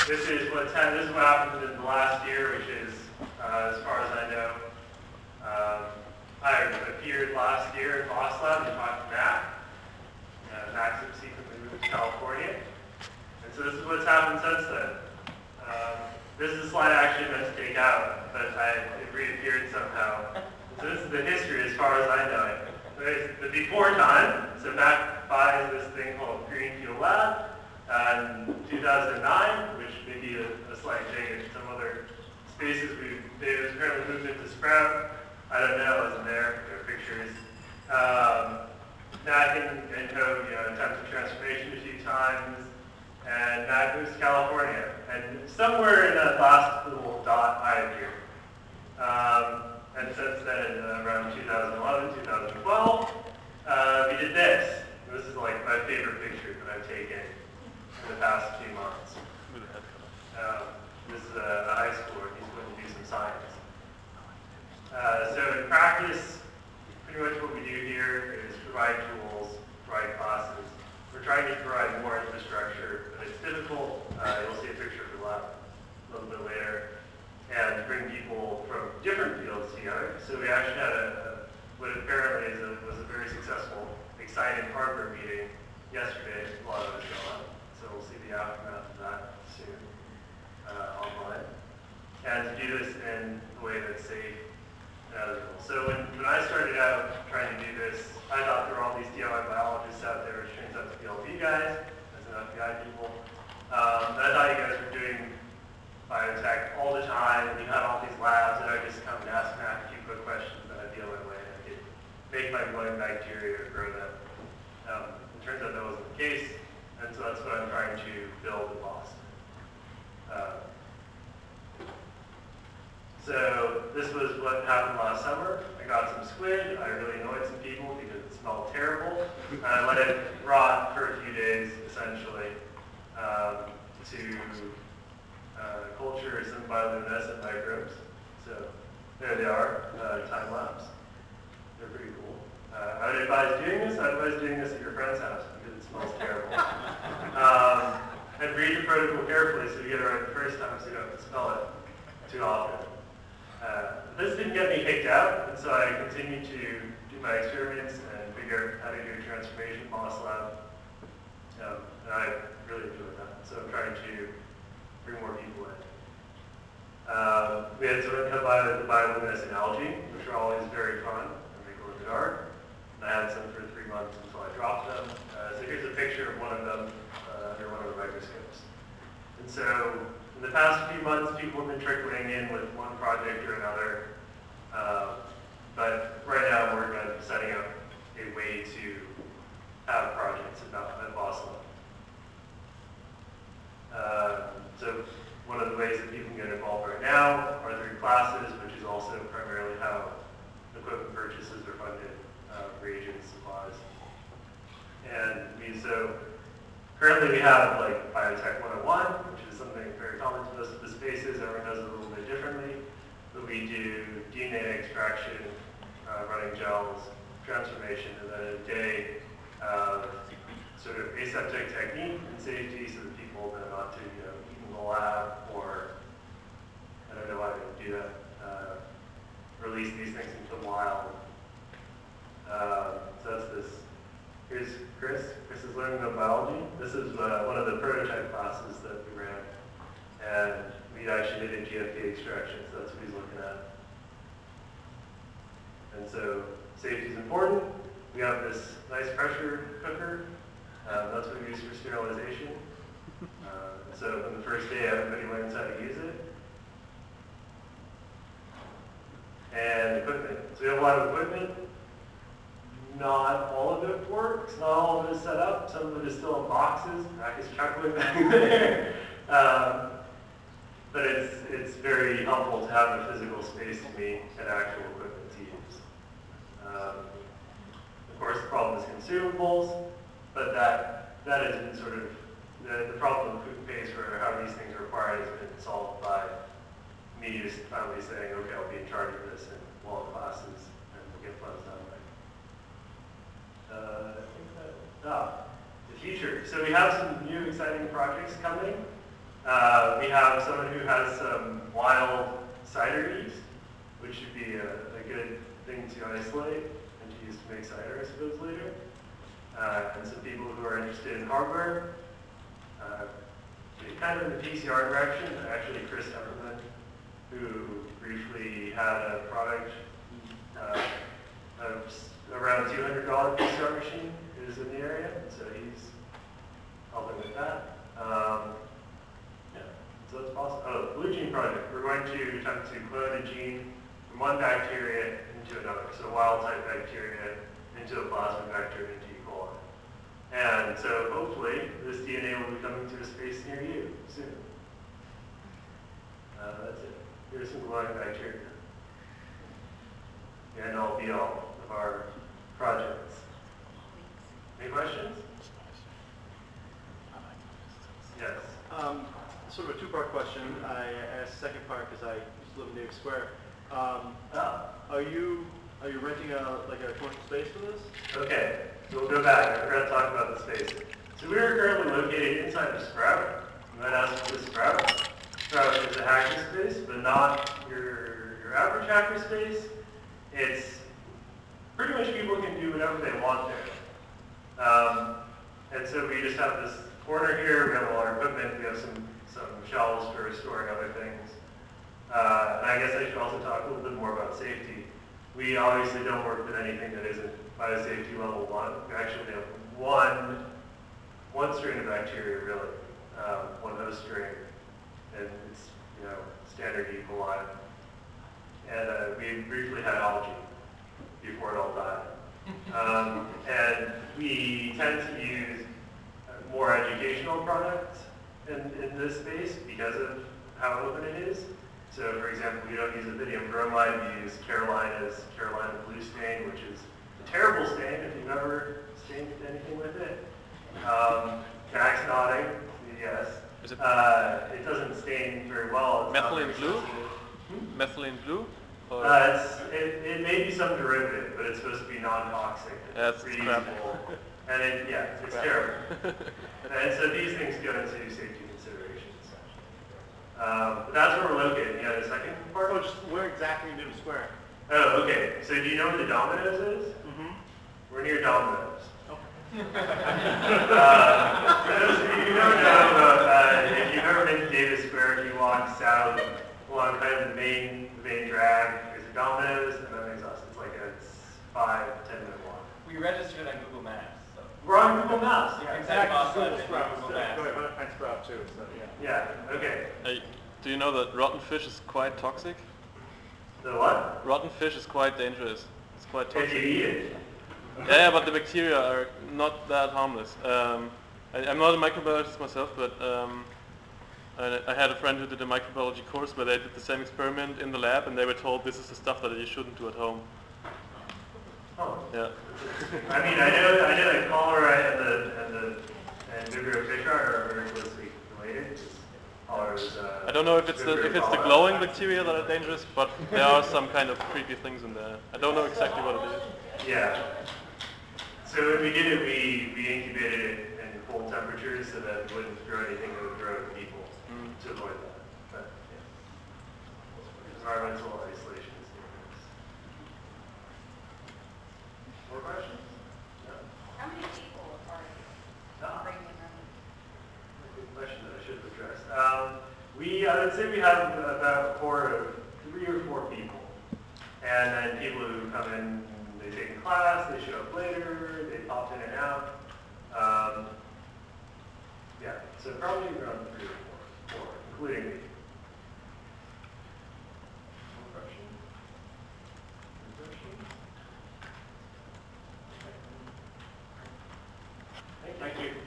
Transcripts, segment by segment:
this is what happened in the last year, which is, as far as I know, I appeared last year in Boss Lab and talked to Mac. Mac subsequently moved to California. And so this is what's happened since then. This is a slide I actually meant to take out, but it reappeared somehow. So this is the history as far as I know it. There's the before time. So Mac buys this thing called Greenfield Lab in 2009, which may be a slight dig at some other spaces. David's currently moved into Sprout. I don't know, I wasn't there. There are pictures. Mac and Code, attempted transformation a few times, and Mac moves to California. And somewhere in that last little dot I appeared. And since then, around 2011, 2012, we did this. This is like my favorite picture that I've taken in the past few months. This is a high schooler. He's going to do some science. So in practice, pretty much what we do here is provide tools, provide classes. We're trying to provide more infrastructure, but it's difficult. You'll see a picture of the lab a little bit later. And bring people from different fields together. So we actually had what apparently was a very successful, exciting hardware meeting yesterday while I was gone. So we'll see the aftermath of that soon online. And to do this in a way that's safe and ethical. So when I started out trying to do this, I thought there were all these DIY biologists out there, which turns out to be LB guys, as an FBI people. And I thought you guys were doing biotech all the time, and you had all these labs, and I would just come and ask Mac a few quick questions, and I'd be on my way, and I could make my own bacteria or grow them. It turns out that wasn't the case, and so that's what I'm trying to build in Boston. So this was what happened last summer. I got some squid. I really annoyed some people because it smelled terrible. I let it rot for a few days, essentially, to culture some bioluminescent microbes. So there they are, time lapse. They're pretty cool. I would advise doing this. I'd advise doing this at your friend's house because it smells terrible. And read the protocol carefully so you get it right the first time so you don't have to smell it too often. This didn't get me kicked out, and so I continued to do my experiments and figure out how to do a transformation Boss Lab. And I really enjoyed that. So I'm trying to bring more people in. We had some the bioluminescent algae, which are always very fun and they glow in the dark. And I had some for 3 months until I dropped them. So here's a picture of one of them under one of the microscopes. And so in the past few months, people have been trickling in with one project or another. But right now, we're kind of setting up a way to have projects at Boss Lab. So one of the ways that people can get involved right now are through classes, which is also primarily how equipment purchases are funded, reagents, supplies. And so currently we have like Biotech 101, which is something very common to most of the spaces. Everyone does it a little bit differently. But we do DNA extraction, running gels, transformation, and then a day of sort of aseptic technique and safety so that people know not to eat in the lab or, I don't know why they do that, release these things into the wild. So that's this. Here's Chris. Chris is learning about biology. This is one of the prototype classes that we ran. And we actually did a GFP extraction, so that's what he's looking at. And so safety is important. We have this nice pressure cooker. That's what we use for sterilization. So on the first day, everybody learns how to use it. And equipment. So we have a lot of equipment. Not all of it works. Not all of it is set up. Some of it is still in boxes. Mac is chuckling back there. But it's very helpful to have a physical space to meet and actual equipment to use. Of course, the problem is consumables, but that has been sort of the problem of food pace for how these things are required has been solved by me just finally saying, okay, I'll be in charge of this and we'll have classes and we'll get funds that way. I think the future. So we have some new exciting projects coming. We have someone who has some wild cider yeast, which should be a good thing to isolate and to use to make cider, I suppose, later. And some people who are interested in hardware. Kind of in the PCR direction, actually Chris Everman, who briefly had a product of around $200 PCR machine, is in the area, so he's helping with that. Yeah, so that's possible. Oh, Blue Gene Project. We're going to attempt to clone a gene from one bacteria into another, so wild type bacteria into a plasmid vector into E. coli. And so hopefully this DNA will be coming to a space near you soon. That's it. Here's some glowing bacteria. The end all be all of our projects. Any questions? Yes. Sort of a two-part question. I asked the second part because I used to live in New York Square. Are you renting a commercial space for this? Okay, so we'll go back. I forgot to talk about the space. So we are currently located inside the Sprout. You might ask for the Sprout. Sprout is a hacker space, but not your average hacker space. It's pretty much people can do whatever they want there. And so we just have this corner here. We have all our equipment. We have some shelves for storing other things. And I guess I should also talk a little bit more about safety. We obviously don't work with anything that isn't biosafety level 1. We actually have one strain of bacteria, really, one host strain, and it's standard E. coli. And we briefly had algae before it all died. And we tend to use more educational products in this space because of how open it is. So, for example, we don't use amphibium bromide, we use Carolina blue stain, which is a terrible stain if you've ever stained anything with it. Max nodding, yes. It doesn't stain very well. Methylene blue? Methylene blue? It may be some derivative, but it's supposed to be non-toxic. That's crap. And it's terrible. And so these things go into safety considerations. But that's where we're located. You know the second part? Oh, just where exactly in New York Square? Oh, okay. So do you know where the Domino's is? Mm-hmm. We're near Domino's. Okay. For those of you who don't know, if you've ever been to Davis Square, if you walk south along kind of the main drag, there's a Domino's, and then there's us. It's like a 5-10 minute walk. We registered on Google Maps. So. We're on Google Maps. Yeah, Exactly. Google Sprout. Google Maps. Go ahead, find Sprout too. So, yeah. Yeah, okay. Hey, do you know that rotten fish is quite toxic? The what? Rotten fish is quite dangerous. It's quite If toxic. you eat it. Yeah, but the bacteria are not that harmless. I'm not a microbiologist myself, but I had a friend who did a microbiology course where they did the same experiment in the lab, and they were told this is the stuff that you shouldn't do at home. Oh. Yeah. I mean, I know that cholera and Vibrio fish are very closely related. I don't know if it's the glowing bacteria that are dangerous, but there are some kind of creepy things in there. I don't know exactly what it is. Yeah. So when we did it, we incubated it in cold temperatures so that it wouldn't grow anything that would grow to people to avoid that. But yeah. Environmental isolation is dangerous. More questions? No. How many people are bringing them? Good question that I should have addressed. I would say we have about 3 or 4 people. And then people who come in, they take a class, they show up later, they pop in and out. Yeah, so probably around 3 or 4, including me. One question? Any questions? Thank you.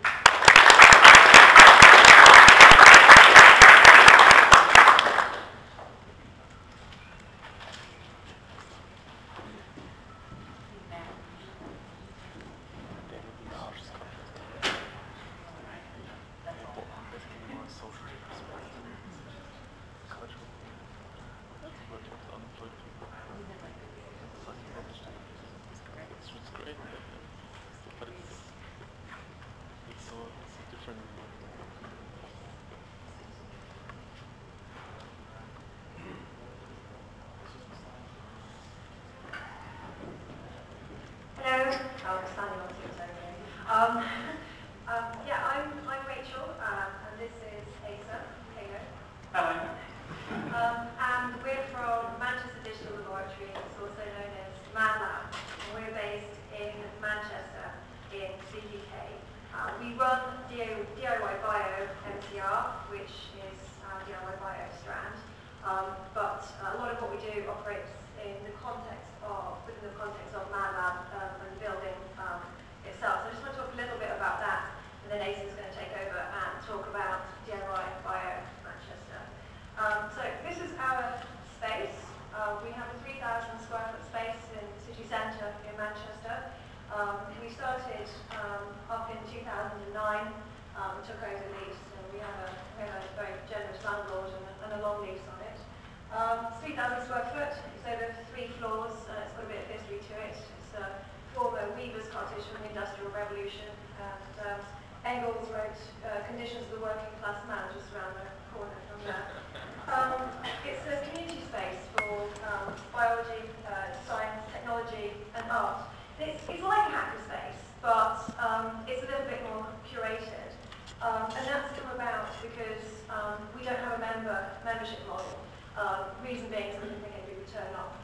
We run DIY Bio MCR, which is DIY Bio strand, but a lot of what we do operates within the context of MATLAB and the building itself. So I just want to talk a little bit about that, and then Aizen is going to take over and talk about DIY Bio Manchester. So this is our space. We have a 3,000 square foot space in the city centre in Manchester. We started up in 2009, took over the lease, and we have a very generous landlord and a long lease on it. 3,000 square foot, it's over 3 floors, it's got a bit of history to it. It's a former weaver's cottage from the Industrial Revolution, and Engels wrote Conditions of the Working Class Man just around the corner from there. It's a community space for biology, science, technology and art. It's like a hackerspace, but it's a little bit more curated. And that's come about because we don't have a membership model. Reason being so we can think anybody would turn up.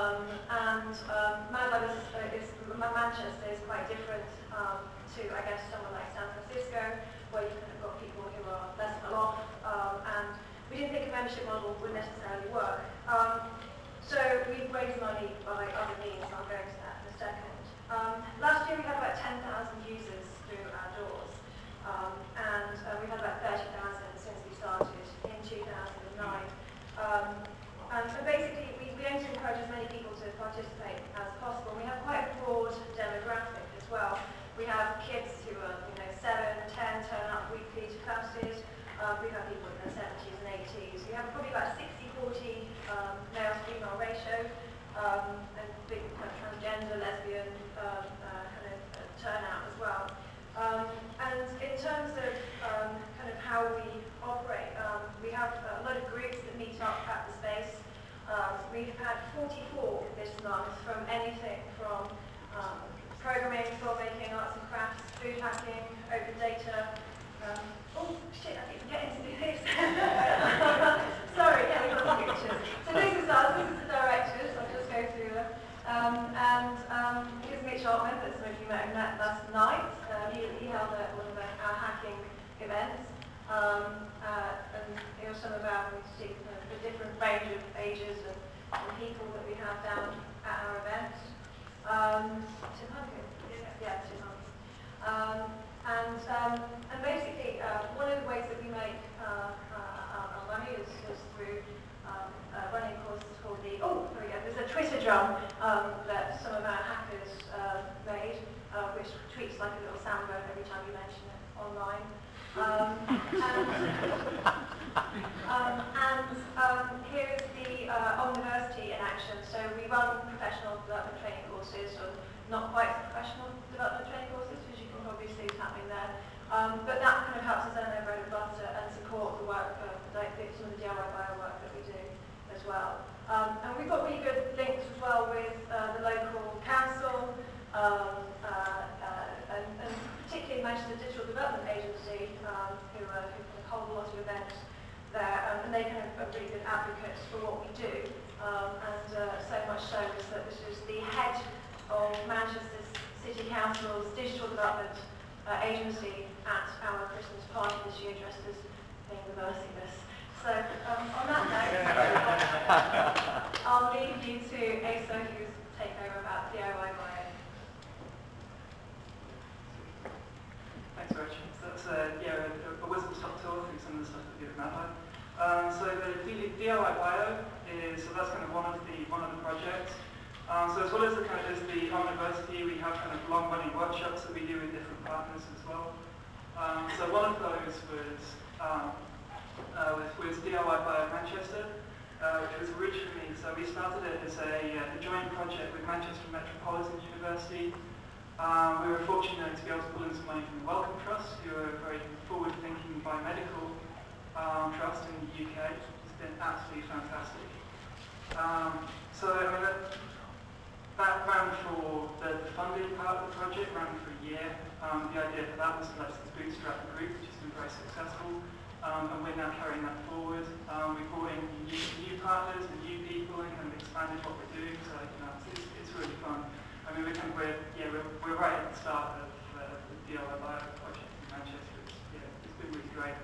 MATLAB Manchester is quite different to, I guess, somewhere like San Francisco, where you've kind of got people who are less well off, and we didn't think a membership model would necessarily work. So we raised money by other means, and I'll go into that in a second. Last year we had about 10,000 users through our doors, and we've had about 30,000 since we started in 2009. And basically we aim to encourage as many people to participate as possible. We have quite a broad demographic as well. We have kids who are 7, 10, turn up weekly to classes. We have people in their 70s and 80s. We have probably about 60-40 male-female ratio, and big transgender, lesbian turnout as well. And in terms of kind of how we operate, we have a lot of groups that meet up at the space. We've had 44 this month, from anything from programming, filmmaking, arts and crafts, food hacking, open data. Oh shit, I keep forgetting to do this. Sorry, yeah, we've got the pictures. So this is us, this is the directors, I'll just go through them. Here's Mitch Altman, that some of you met last night. He held one of our hacking events. And here are some of our, the different range of ages and people that we have down at our events. Tim Hunter, yeah, Tim Hunter. And basically, one of the ways that we make our money is through running courses called the, there's a Twitter drum that some of our hackers made, which tweets like a little soundbird every time you mention it online. Here's the Omniversity in action. So we run professional development training courses, or not quite professional development training courses, as you can probably see what's happening there. But that kind of helps us earn their bread and butter and support the work, like some of the DIY Bio work that we do as well. And we've got really good links as well with the local council, and particularly Manchester Digital Development Agency, who hold a lot of events there, and they kind of are really good advocates for what we do, and so much so is that this is the head of Manchester City Council's Digital Development Agency at our Christmas party this year, dressed as being the merciless. So on that note, I'll leave you to Asa, who's take over about DIY Bio. Thanks, Rich. So that's a whistle-stop tour through some of the stuff that we do at MATLAB. So the DIY Bio is, so that's kind of one of the projects. So as well as the Omniversity, we have kind of long-running workshops that we do with different partners as well. So one of those was DIY Bio Manchester, which was originally, so we started it as a joint project with Manchester Metropolitan University. We were fortunate to be able to pull in some money from the Wellcome Trust, who are a very forward-thinking biomedical trust in the UK. It's been absolutely fantastic. So I mean, that ran for the funding part of the project, ran for a year. The idea for that was to let's bootstrap the group, which has been very successful. And we're now carrying that forward. We brought in new partners and new people and kind of expanded what we're doing. So it's really fun. I mean, we're right at the start of the DIY Bio project. great.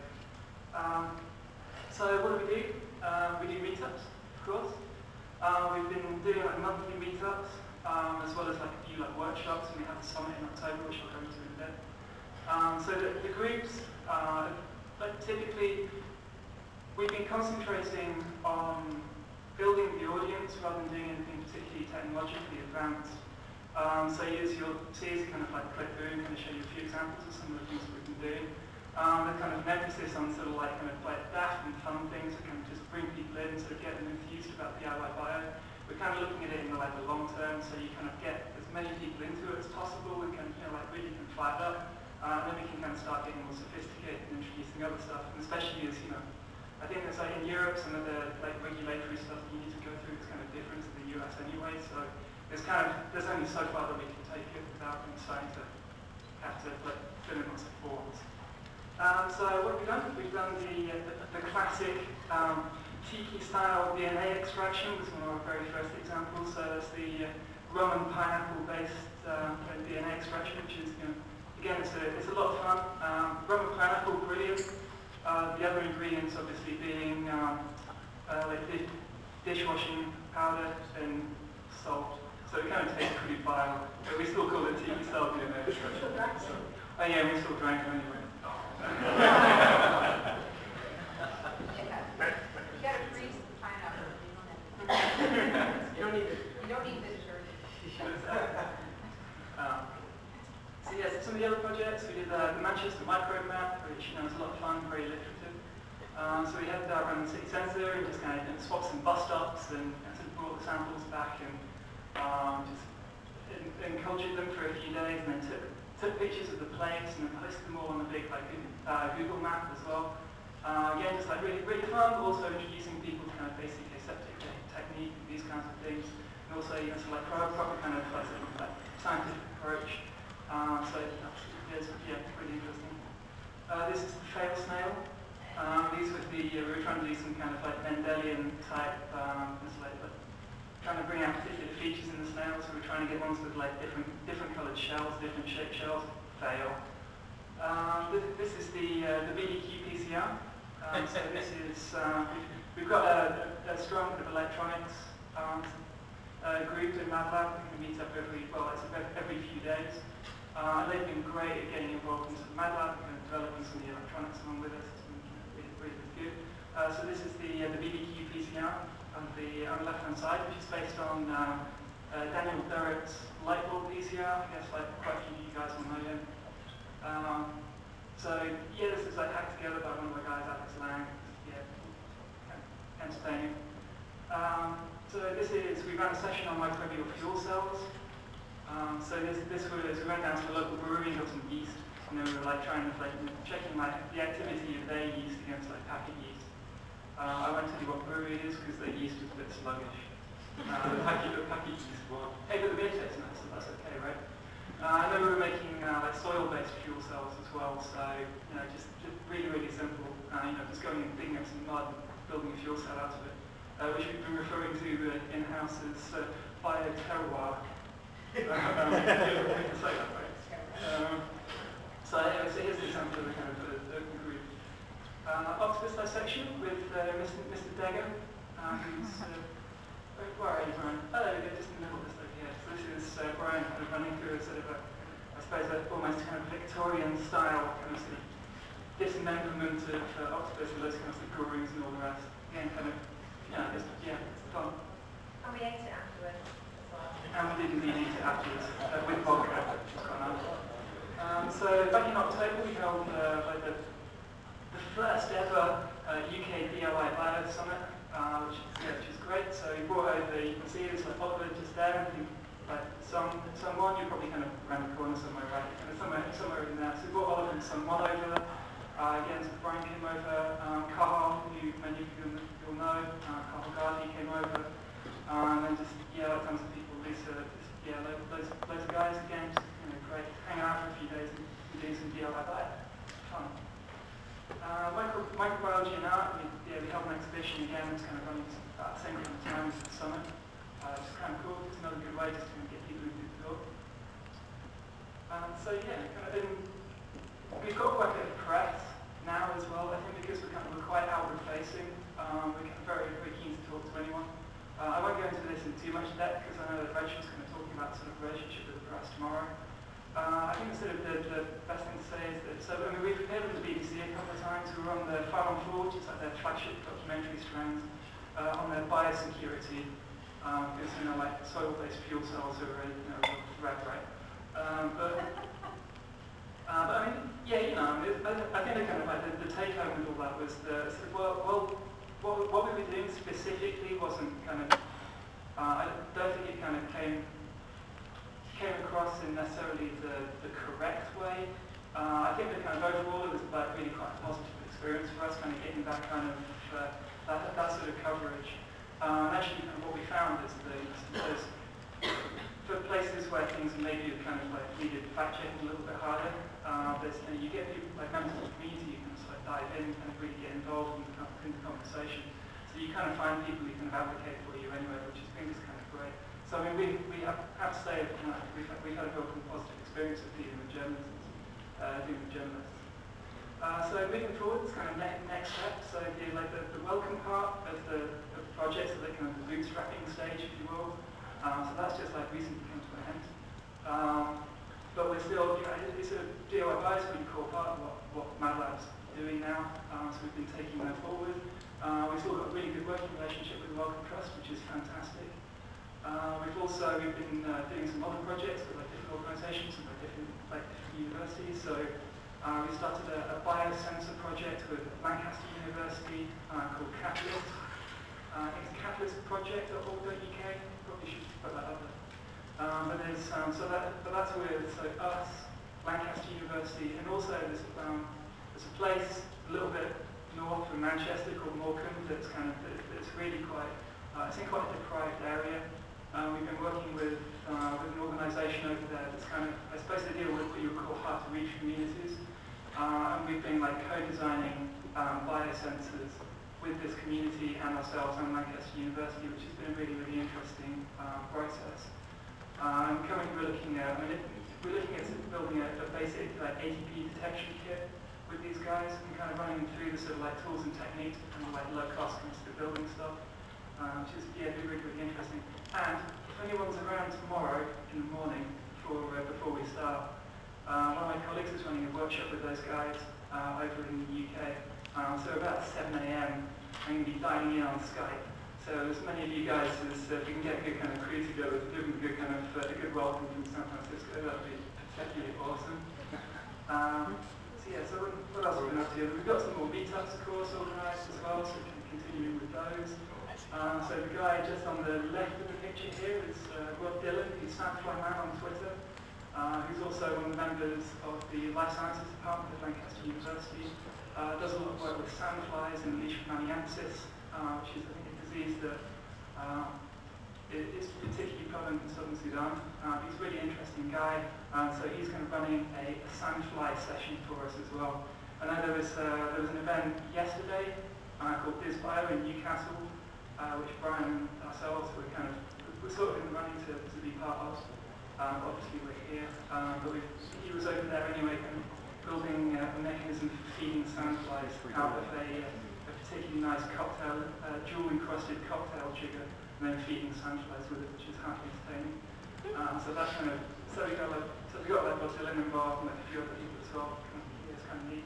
So what do? We do meetups, of course. We've been doing like monthly meetups, as well as like a few like workshops, and we have the summit in October, which I'll go into in a bit. So the groups, like typically, we've been concentrating on building the audience rather than doing anything particularly technologically advanced. So you'll see as kind of like click through and kind of show you a few examples of some of the things we've been doing. There's kind of an emphasis on sort of like kind of like daft and fun things that kind of just bring people in, sort of get them enthused about DIY bio. We're kind of looking at it in like the long term, so you kind of get as many people into it as possible and can like really can fire it up. And then we can kind of start getting more sophisticated and introducing other stuff, and especially as I think there's like in Europe some of the like regulatory stuff that you need to go through is kind of different to the US anyway. So there's only so far that we can take it without starting to have to like fill in lots of forms. So what have we done? We've done the classic tiki-style DNA extraction. Was one of our very first examples. So that's the rum and pineapple-based DNA extraction, which is again it's a lot of fun. Rum and pineapple, brilliant. The other ingredients obviously being like dishwashing powder and salt. So it kind of tastes pretty vile, but we still call it tiki-style DNA extraction. So, oh yeah, we still drank it anyway. You gotta freeze the pineapple. You don't need it. You don't need this shirt. So yes, some of the other projects, we did the Manchester microbe map, which is a lot of fun, very literative. So we had that around the city centre and just kind of swapped some bus stops and sort of brought the samples back and just cultured them for a few days and then took pictures of the plates and then posted them all on a big like Google map as well. Again, just like really, really fun, but also introducing people to kind of basic aseptic technique and these kinds of things. And also, sort of like proper kind of like scientific approach. So it's really interesting. This is the fail snail. These were we were trying to do some kind of like Mendelian type, trying to bring out particular features in the snail. So we're trying to get ones with like different coloured shells, different shaped shells. Fail. This is the BDQ PCR. So this is we've got a strong bit of electronics group in MATLAB. We meet up every few days. They've been great at getting involved in MATLAB and developing some of the electronics along with us. It's been really good. So this is the BDQ PCR on the left-hand side, which is based on Daniel Durrett's Lightbulb PCR. I guess like quite a few of you guys will know him. So yeah, this is like hacked together by one of the guys, Alex Lang. Yeah, kind of entertaining. So we ran a session on microbial fuel cells. So this was, we went down to the local brewery and got some yeast, and then we were like trying to checking like the activity of their yeast against like packet yeast. I won't tell you what brewery it is because their yeast was a bit sluggish. Packet yeast. Hey, but the beer tastes nice, so that's okay, right? And then we were making like soil-based fuel cells as well. So just really, really simple. Just going and digging up some mud, and building a fuel cell out of it, which we've been referring to in-house as bioterroir. We can say that, right? So here's the example of the kind of the group. Octopus dissection with Mr. Degger, who's where are you, Brian? Oh, there we go, just in the middle of this over here. So this is Brian kind of running through a sort of I suppose almost kind of Victorian style kind of sort of dismemberment of octopus with those kind of grooves and all the rest. Again, kind of it's fun. And we ate it afterwards as well. And we did indeed eat it afterwards with vodka, which was quite nice. So back in October we held the first ever UK DIY Bio Summit, which is great. So we brought over, you can see there's like Oliver just there, and like someone, you're probably kind of around the corner somewhere, right? Kind of somewhere in there. So we brought Oliver and someone over. Again, so Brian came over, Carl, who many of you will know, Carl Gardy came over, and then just tons of people. Lisa, loads of guys again, just great. Hang out for a few days and do some DIY bio. Fun. Microbiology and art. We held an exhibition again. It's kind of running about the same kind of time as the summit. It's kind of cool. It's another good way just to get people into the door. So yeah, we've got quite a bit of press. now as well. I think because we're quite outward facing, we're kind of very, very keen to talk to anyone. I won't go into this in too much depth because I know that Rachel's going to talk about sort of relationship with the press tomorrow. I think the best thing to say is that, so I mean, we've appeared with the BBC a couple of times. We were on the File on Fraud, which is like their flagship documentary strand, on their biosecurity, because, you know, like soil-based fuel cells are a, you know, a threat, right? But I mean, yeah, you know, I think the kind of like the take home with all that was the sort of, what we were doing specifically wasn't kind of, I don't think it kind of came across in necessarily the correct way. I think that kind of overall it was like really quite a positive experience for us, kind of getting that kind of that sort of coverage. And actually, kind of what we found is that for places where things maybe kind of like needed fact checking a little bit harder, you get people like members of the community who can sort of dive in and really get involved in the conversation. So you kind of find people who kind of advocate for you anyway, which I think is kind of great. So I mean, we have to say, you know, we've had a real positive experience of dealing with journalists. So moving forward, it's kind of next step. So the welcome part of the project, so the kind of the bootstrapping stage, if you will. So that's just like recently come to an end. But we're still, you know, it's a DIY is a really core part of what MATLAB's doing now. So we've been taking that forward. We've still got a really good working relationship with the Wellcome Trust, which is fantastic. We've been doing some other projects with like different organisations and different universities. So we started a biosensor project with Lancaster University called Catalyst. I think it's catalystproject.org.uk. Probably should put that up there. But that's with us, Lancaster University, and also there's a place a little bit north from Manchester called Morecambe that's that's really quite it's in quite a deprived area. We've been working with an organisation over there that's kind of, I suppose, they deal with what you would call hard-to-reach communities. And we've been like co-designing biosensors with this community and ourselves and Lancaster University, which has been a really, really interesting process. Currently we're looking at building a basic like ATP detection kit with these guys and kind of running them through the sort of like tools and techniques and kind of like low-cost kind of building stuff. Which is really, really interesting. And if anyone's around tomorrow in the morning before we start, one of my colleagues is running a workshop with those guys over in the UK. So about 7 AM, I'm going to be dialing in on Skype. So as many of you guys as we can get a good kind of crew together, give them a good kind of a good welcome from San Francisco, that would be particularly awesome. So yeah, so what else have we been up to? We've got some more meetups, of course, organised as well, so we can continue with those. So the guy just on the left of the picture here is Rob Dillon, who's Sandfly Man on Twitter, who's also one of the members of the Life Sciences Department at Lancaster University. Does a lot of work with sandflies and leishmaniasis, which is, I think, a disease that is particularly prevalent in southern Sudan. He's a really interesting guy, so he's kind of running a sandfly session for us as well. I know there was an event yesterday called BizBio in Newcastle, which Brian and ourselves we're sort of in the running to be part of. Obviously we're here, but he was over there anyway, kind of building a mechanism for feeding sandflies out of a particularly nice cocktail, jewel-encrusted cocktail sugar, and then feeding sandflies with it, which is highly entertaining. So that's kind of, so we got like Bob Dylan involved and like a few other people as well. It's kind of neat.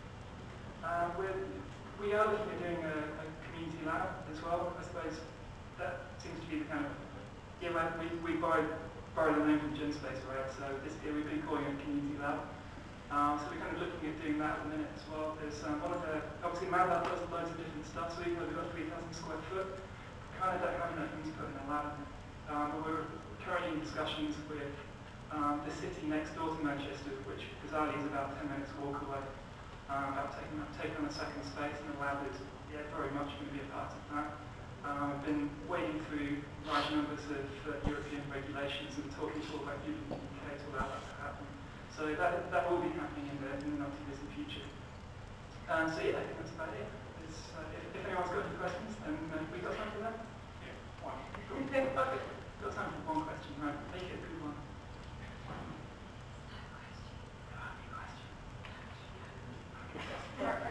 We are looking at doing a community lab as well. I suppose that seems to be the kind of, yeah, we borrowed the name from GenSpace, right? So this year we've been calling it community lab. So we're kind of looking at doing that at the minute as well. There's one of the, obviously MATLAB does loads of different stuff, so even though we've got 3,000 square foot, we kind of don't have enough room to put in a lab. But we're currently in discussions with the city next door to Manchester, which bizarrely is about 10 minutes walk away, about taking on a second space, and the lab is very much going to be a part of that. I've been wading through large numbers of European regulations and talking to all about people in the UK to allow that to happen. So that will be happening in the not too distant future. So yeah, I think that's about it. If anyone's got any questions, then we got time for that? Yeah, one. Cool. Okay, got time for one question, right? Make it a good one. Any question?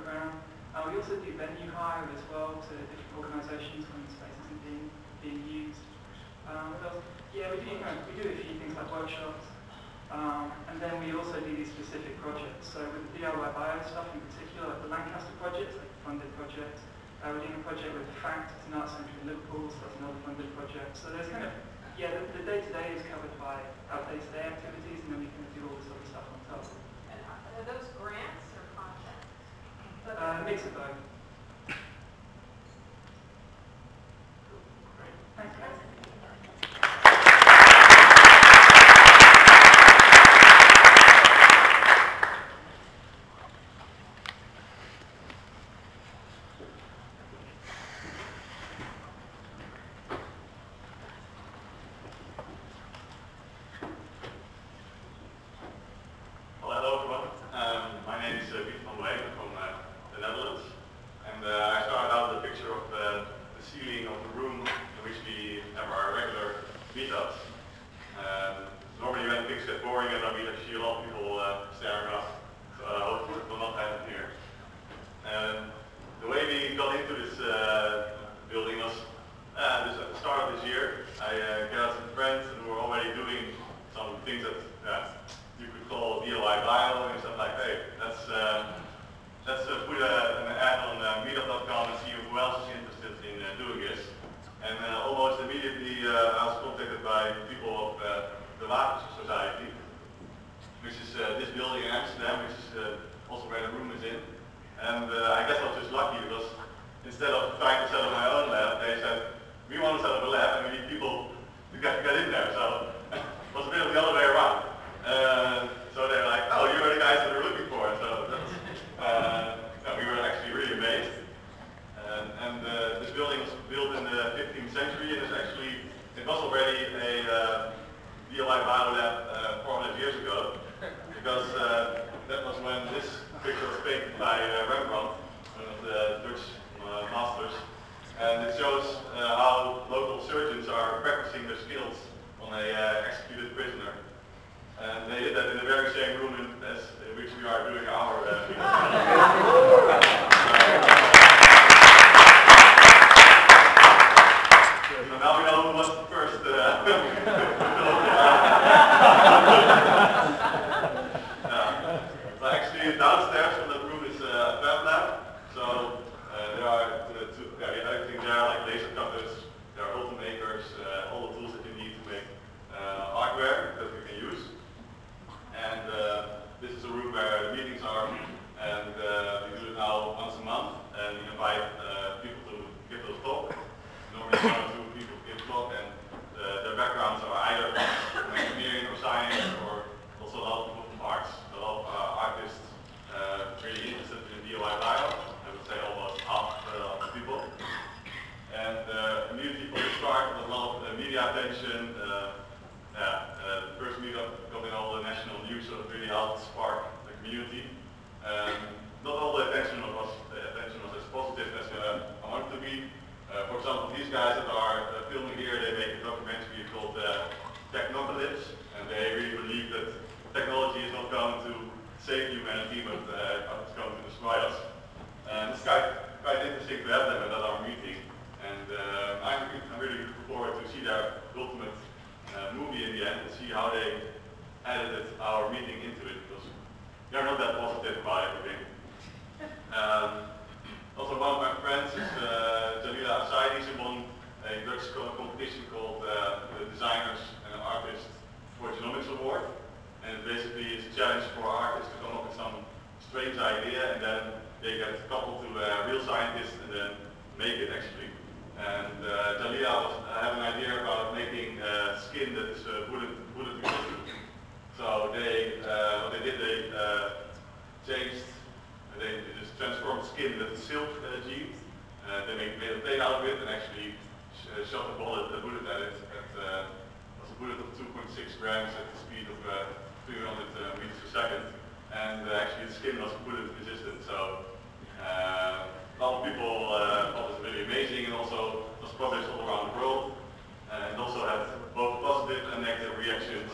program. We also do venue hire as well to different organisations when the space isn't being used. What else? Yeah, we do a few things like workshops. And then we also do these specific projects. So with the DIY bio stuff in particular, like the Lancaster project, like the funded project, we're doing a project with the FACT, it's an art centre in Liverpool, so that's another funded project. So there's kind of, yeah, the day-to-day is covered by our day-to-day activities, and then we can do all this other stuff on top. And are those grants or content? Mix of both. Great. Thanks, guys. Hello everyone, my name is Piet van Ween from the Netherlands, and I started out with a picture of the ceiling of the room in which we have our regular meetups. Normally when things get boring and we see a lot of people staring at us, so hopefully it will not happen here. The way we got into this building was at the start of this year. I got some friends and we were already doing some things that you could call DIY bio, and stuff like, hey, let's put an ad on meetup.com and see who else is interested in doing this. And almost immediately I was contacted by people of the Water Society, which is this building in Amsterdam, which is also where the room is in. And I guess I was just lucky because instead of trying to set up my own lab, they said, we want to set up a lab and we need people to get in there. So it was a bit of the other way around. So they're like, oh, you're the guys that we're looking for. So that's, we were actually really amazed. This building was built in the 15th century, and it was already a DIY bio lab 400 years ago, because that was when this picture was painted by Rembrandt, one of the Dutch masters. And it shows how local surgeons are practicing their skills on a executed prisoner. And they did that in the very same room as in which we are doing our So now we know who was the first. So actually, downstairs from that room is a fab lab. So there are we have everything there, like laser cutters, there are oven makers, all the tools that you need to make hardware that we can use. And this is a room where the meetings are, and we do it now once a month, and we invite people to give those talks. Normally 1 or 2 people give talk, and their backgrounds are either from engineering or science, or also a lot of people from arts. A lot of artists really interested in DIY bio. I would say almost half of the people. And immediately from the start, there was a lot of media attention. The first meetup got in all the national news, so it really helped spark the community. Not all the attention was as positive as I wanted to be. For example, these guys that are filming here, they make a documentary called Technocalypse, and they really believe that technology is not going to save humanity, but it's going to destroy us. And it's quite interesting to have them at our meeting, and I'm really looking forward to see their ultimate movie in the end and see how they edited our meeting into it, because they're not that positive about everything. Also, one of my friends is Jalila Assaidi. She won a Dutch competition called the Designers and Artists for Genomics Award, and it basically is a challenge for artists to come up with some strange idea, and then they get coupled to real scientists and then make it actually. And Jalila had an idea about making skin that is bullet resistant. So what they did, they changed, they just transformed skin with silk gene. They made a plate out of it and actually shot a bullet at it. Was a bullet of 2.6 grams at the speed of 300 meters per second. And actually the skin was bullet resistant. So a lot of people thought it was really amazing, and also was published all around the world. And also had both positive and negative reactions.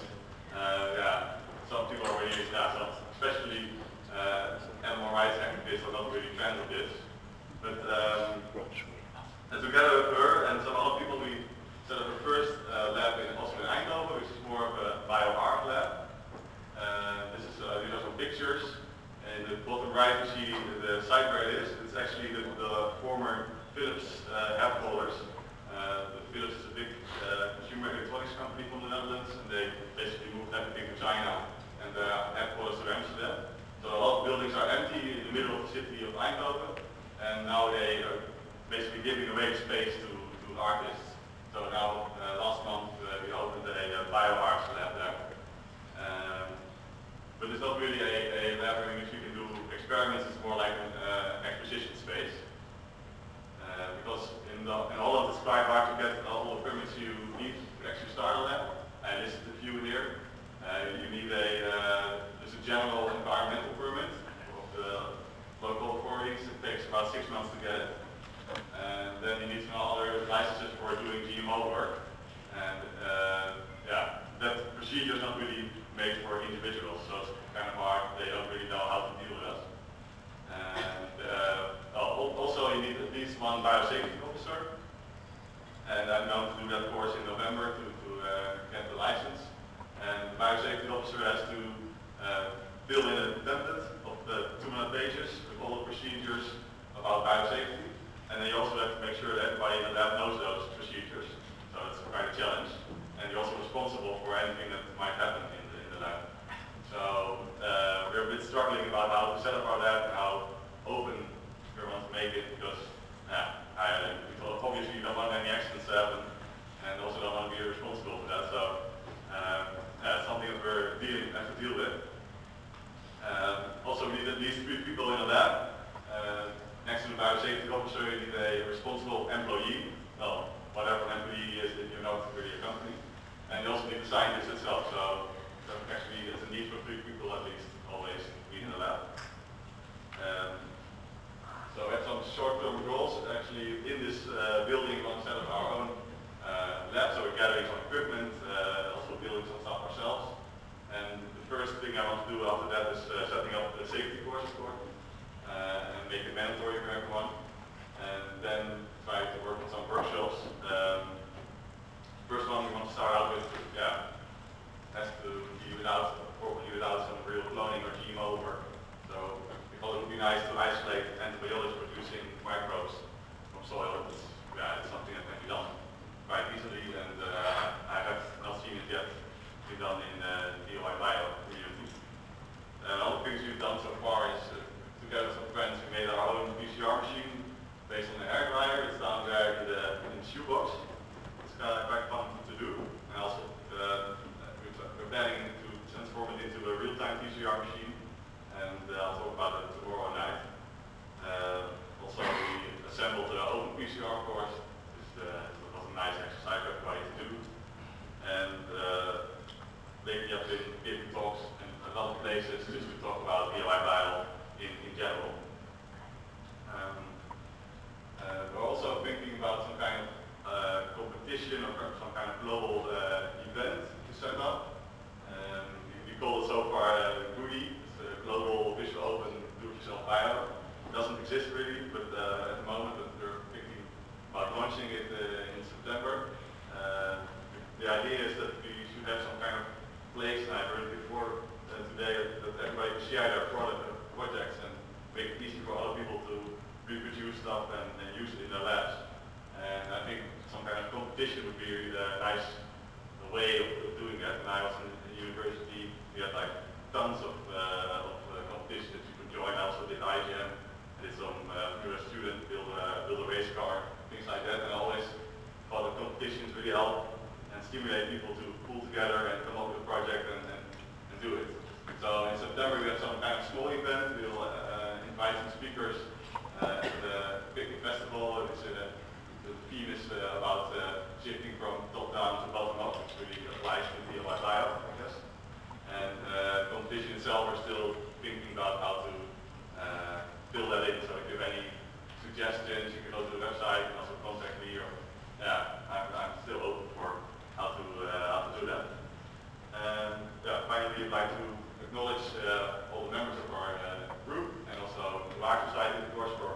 Some people are really, especially animal rights activists are not really of this. But and together with her and some other people, we set up a first lab also in Eindhoven, which is more of a bioart lab. These are some pictures. In the bottom right, you see the site where it is. It's actually the former Philips headquarters. Philips is a big consumer electronics company from the Netherlands, and they basically moved everything to China and the headquarters to Amsterdam. So a lot of buildings are empty in the middle of the city of Eindhoven, and now they are basically giving away space to artists. So now, last month, we opened a bioarts lab there. But it's not really a lab in which we can do experiments, it's more like an exposition space. Because in Holland it's quite hard to get all the permits you need to actually start a lab. I listed a few here. You need there's a general environmental permit of the local authorities. It takes about 6 months to get it. And then you need some other licenses for doing GMO work. And yeah, that procedure is not really made for individuals, so it's kind of hard. They don't really know how to deal with us. And also you need at least one biosafety officer. And I'm going to do that course in November to get the license. And the biosafety officer has to fill in a template of the 200 pages with all the procedures about biosafety. And then you also have to make sure that everybody in the lab knows those procedures. So it's quite a challenge. And you're also responsible for anything that might happen in the lab. So we're a bit struggling about how to set up our lab and how open we want to make it, because obviously you don't want any accidents to happen, and also don't want to be responsible for that. So it's something that we're have to deal with. Also, we need at least 3 people in the lab. Next to the biosafety officer, you need a responsible employee. Well, whatever an employee is if you're not really a company. And you also need the scientist itself. So actually there's a need for 3 people at least, always be in the lab. So we have some short-term goals. Actually, in this building, we want to set up our own lab. So we're gathering some equipment, also building some stuff ourselves. And the first thing I want to do after that is setting up the safety course, of course, and make it mandatory for everyone. And then try to work on some workshops. First one we want to start out with, has to be without some real cloning or GMO work. So we thought it would be nice to isolate antibiotics producing microbes from soil. It's something that can be done quite easily, and I have not seen it yet be done in DIY bio community. Other things we've done so far is together with some friends we made our own PCR machine based on the hair dryer. It's down there in the shoebox. It's quite fun to do. And also we're planning to transform it into a real-time PCR machine, and I'll talk about it tomorrow night. Also, we assembled the open PCR course. It was a nice exercise for everybody to do. And lately I've been giving talks in a lot of places just to talk about DIY bio in general. We're also thinking about some kind of competition or some kind of global event to set up. We call it so far GOODY, it's a Global Visual Open Do-It-Yourself Bio. It doesn't exist really, but at the moment we're thinking about launching it in September. The idea is that we should have some kind of place, and I heard it before today, that everybody can share their projects and make it easy for other people to reproduce stuff and use it in their labs. And I think some kind of competition would be a nice way of doing that. When I was in university, we had like tons of competitions that you could join. I also did IGM, did some US student build a race car, things like that. And I always thought that competitions really help and stimulate people to pull together and come up with a project and do it. So in September we have some kind of small event. We'll invite some speakers at the picnic festival. The theme is about shifting from top down to bottom up, which really applies to DIY bio, I guess. And competition itself, we're still thinking about how to fill that in. So if you have any suggestions, you can go to the website and also contact me. Or I'm still open for how to do that. Finally, I'd like to acknowledge all the members of our group, and also the Art Society, of course, for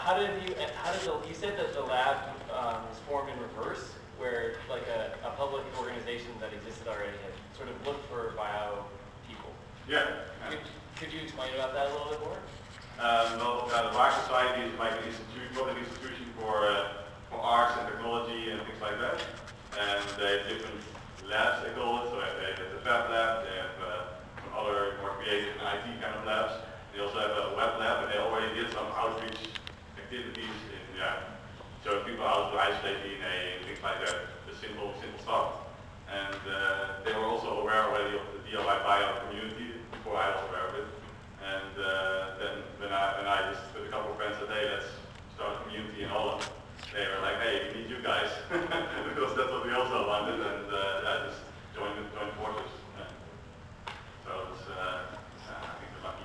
how did you said that the lab was formed in reverse, where like a public organization that existed already had sort of looked for bio people. Yeah. Could you explain about that a little bit more? Well, the Bach Society is like an institute, public institution for arts and technology and things like that. And they have different labs, they call it. So they have the Fab Lab, they have some other more creative and IT kind of labs. They also have a web lab, and they already did some outreach activities in, showing people how to isolate DNA and things like that, the simple stuff. And they were also aware already of the DIY bio community before I was aware of it. And then when I just with a couple of friends said, hey, let's start a community in Holland, they were like, hey, we need you guys, because that's what we also wanted, and I just joined forces. So it's, I think we're lucky.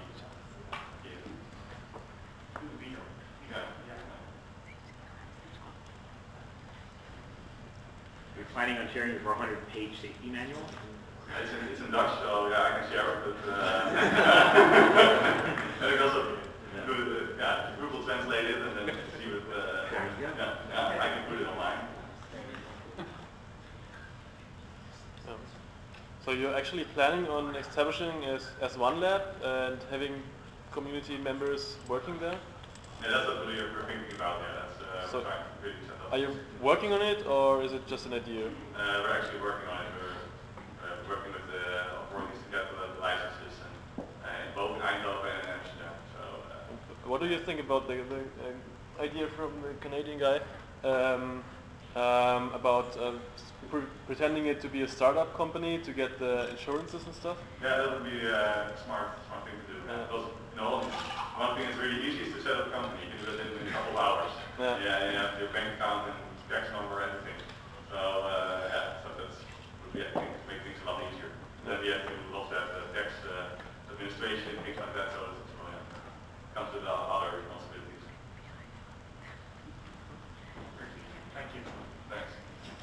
You're planning on sharing your 400-page safety manual? It's in Dutch, so yeah, I can share it, but I think also Google translate it and then see what, I can put it online. So you're actually planning on establishing as one lab and having community members working there? Yeah, that's what we're thinking about, that's so trying to really set up. are you working on it, or is it just an idea? We're actually working on it. We're working with the authorities to get the licenses and both Eindhoven and Amsterdam. So, what do you think about the idea from the Canadian guy about pretending it to be a startup company to get the insurances and stuff? Yeah, that would be a smart thing to do. Because, one thing that's really easy is to set up a company. You can do it in a couple of hours. Yeah. You have your bank account and tax number, everything. So so that's would be, I think, make things a lot easier. Then we have to also have the tax administration, things like that. So it comes with other responsibilities. Thank you. Thanks.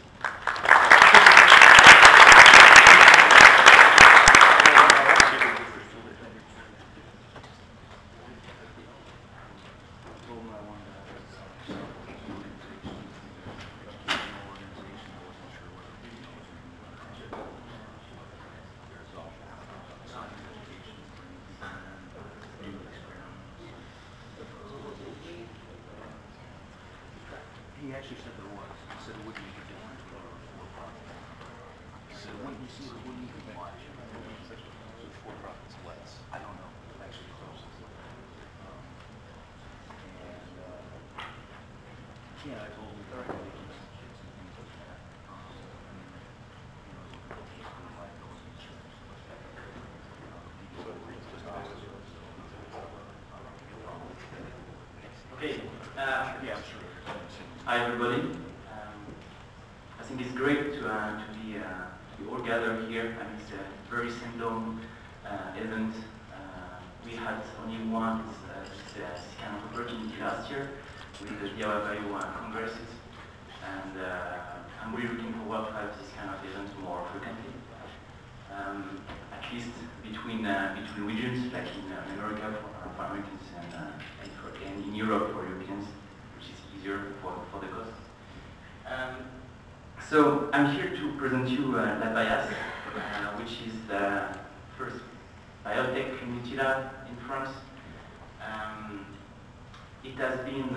He actually said there was. He said it wouldn't make a difference whether it was for-profit. He said when he sees it wouldn't even much. So for-profit's less. I don't know. Actually close. Yeah, I told him that they can use kids and things like that. Liability insurance. Okay. Yeah, sure. Hi everybody. I think it's great to be all gathered here, and it's a very simple event. We had only one this kind of opportunity last year with the DIY Bio congresses, and I'm really looking forward to have this kind of event more frequently. At least between regions, like in America for Americans and in Europe for Europeans, which is easier for the cost. So I'm here to present you LabBIAS, which is the first biotech community lab in France. It has been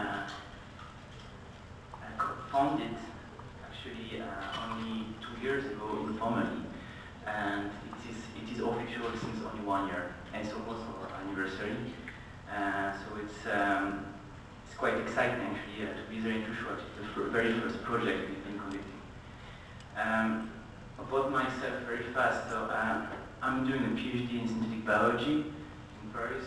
founded actually only 2 years ago informally, and it is official since only 1 year, and it's almost our anniversary. So it's quite exciting actually to be there in Toulouse. It's the very first project we've been conducting. About myself very fast, so I'm doing a PhD in synthetic biology in Paris.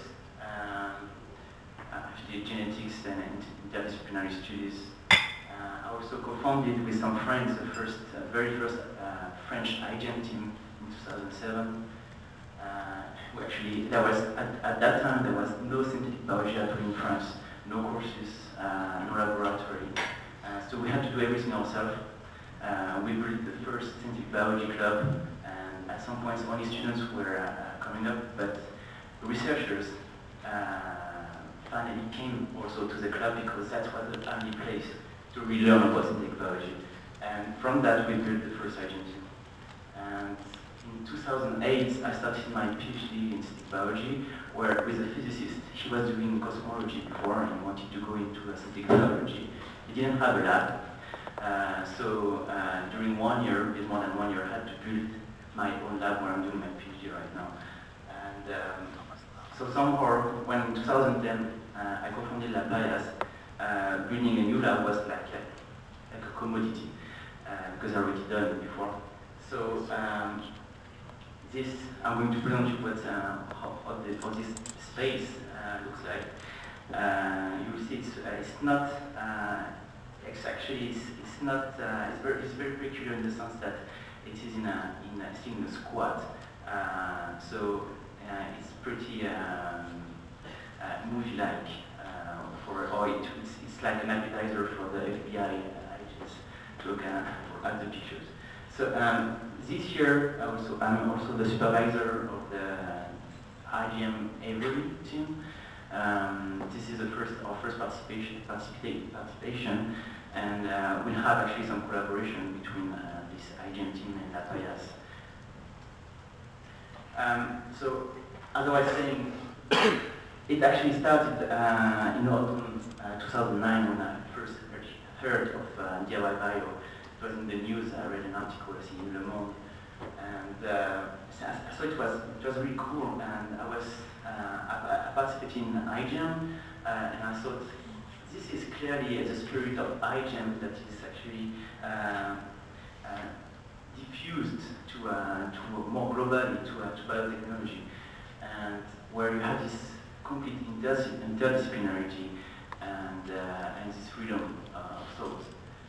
Actually genetics and interdisciplinary studies. I also co-founded with some friends the very first French IGEM team in 2007. Actually, there was at that time there was no synthetic biology at all in France, no courses, no laboratory. So we had to do everything ourselves. We built the first synthetic biology club, and at some points only students were coming up, but researchers finally came also to the club because that was the only place to really learn about synthetic biology. And from that, we built the first agency. And in 2008, I started my PhD in synthetic biology, where with a physicist, he was doing cosmology before and wanted to go into synthetic biology. He didn't have a lab, so during 1 year, a bit more than 1 year, I had to build my own lab where I'm doing my PhD right now. And so somehow, when in 2010, I co-founded La Payas, building a new lab was like a commodity, because I already done it before. So this, I'm going to present you what how this space looks like. You will see it's not, it's not, it's very peculiar in the sense that it is still in a squat. So it's pretty movie-like, it's like an appetizer for the FBI agents to look at the pictures. So this year, I'm also the supervisor of the IGM Avery team. This is our first participation, and we'll have actually some collaboration between this IGM team and La Payas. So, as I was saying, it actually started in autumn 2009 when I first heard of DIY Bio. It was in the news. I read an article in Le Monde, and so it was really cool. And I participated in IGEM, and I thought this is clearly the spirit of IGEM that is actually diffused to more globally to biotechnology, and where you have this complete interdisciplinarity and this freedom of thought.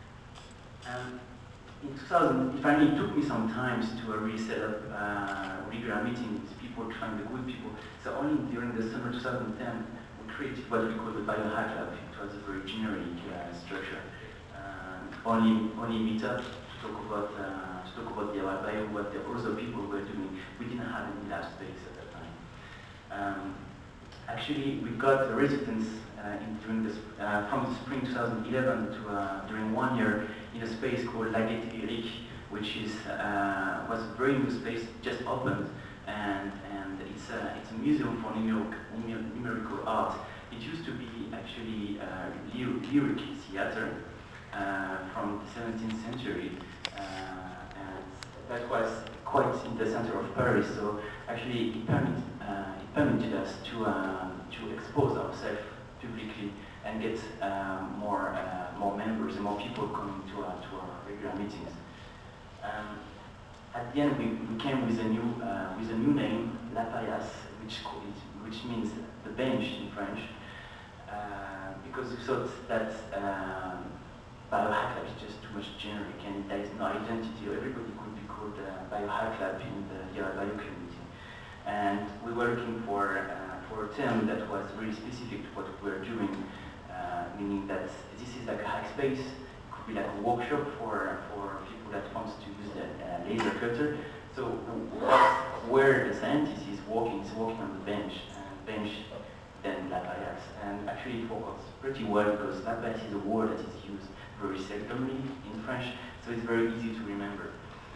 In 2000, it finally took me some time to really set up regular meetings with people, to find the good people. So only during the summer 2010, we created what we call the Biohack Lab. It was a very generic structure. Only meet up to talk about DIY Bio, what the other people were doing. We didn't have any lab space at that time. Actually, we got the residents from the spring 2011 to during 1 year in a space called La Gaîté Lyrique, which was a very new space, just opened, and it's a museum for numerical art. It used to be actually lyric theater from the 17th century, and that was quite in the center of Paris. So actually, it permitted us to expose ourselves publicly and get more members and more people coming to our regular meetings. At the end, we came with a new name, La Payas, which means the bench in French, because we thought that Biohack Lab is just too much generic and there is no identity. Everybody could be called Biohack Lab in the DIY Bio community. And we were looking for a term that was really specific to what we were doing, meaning that this is like a hack space. It could be like a workshop for people that want to use the laser cutter. So where the scientist is working on the bench, then La Payas. And actually it works pretty well because La Payas is a word that is used very seldomly in French, so it's very easy to remember.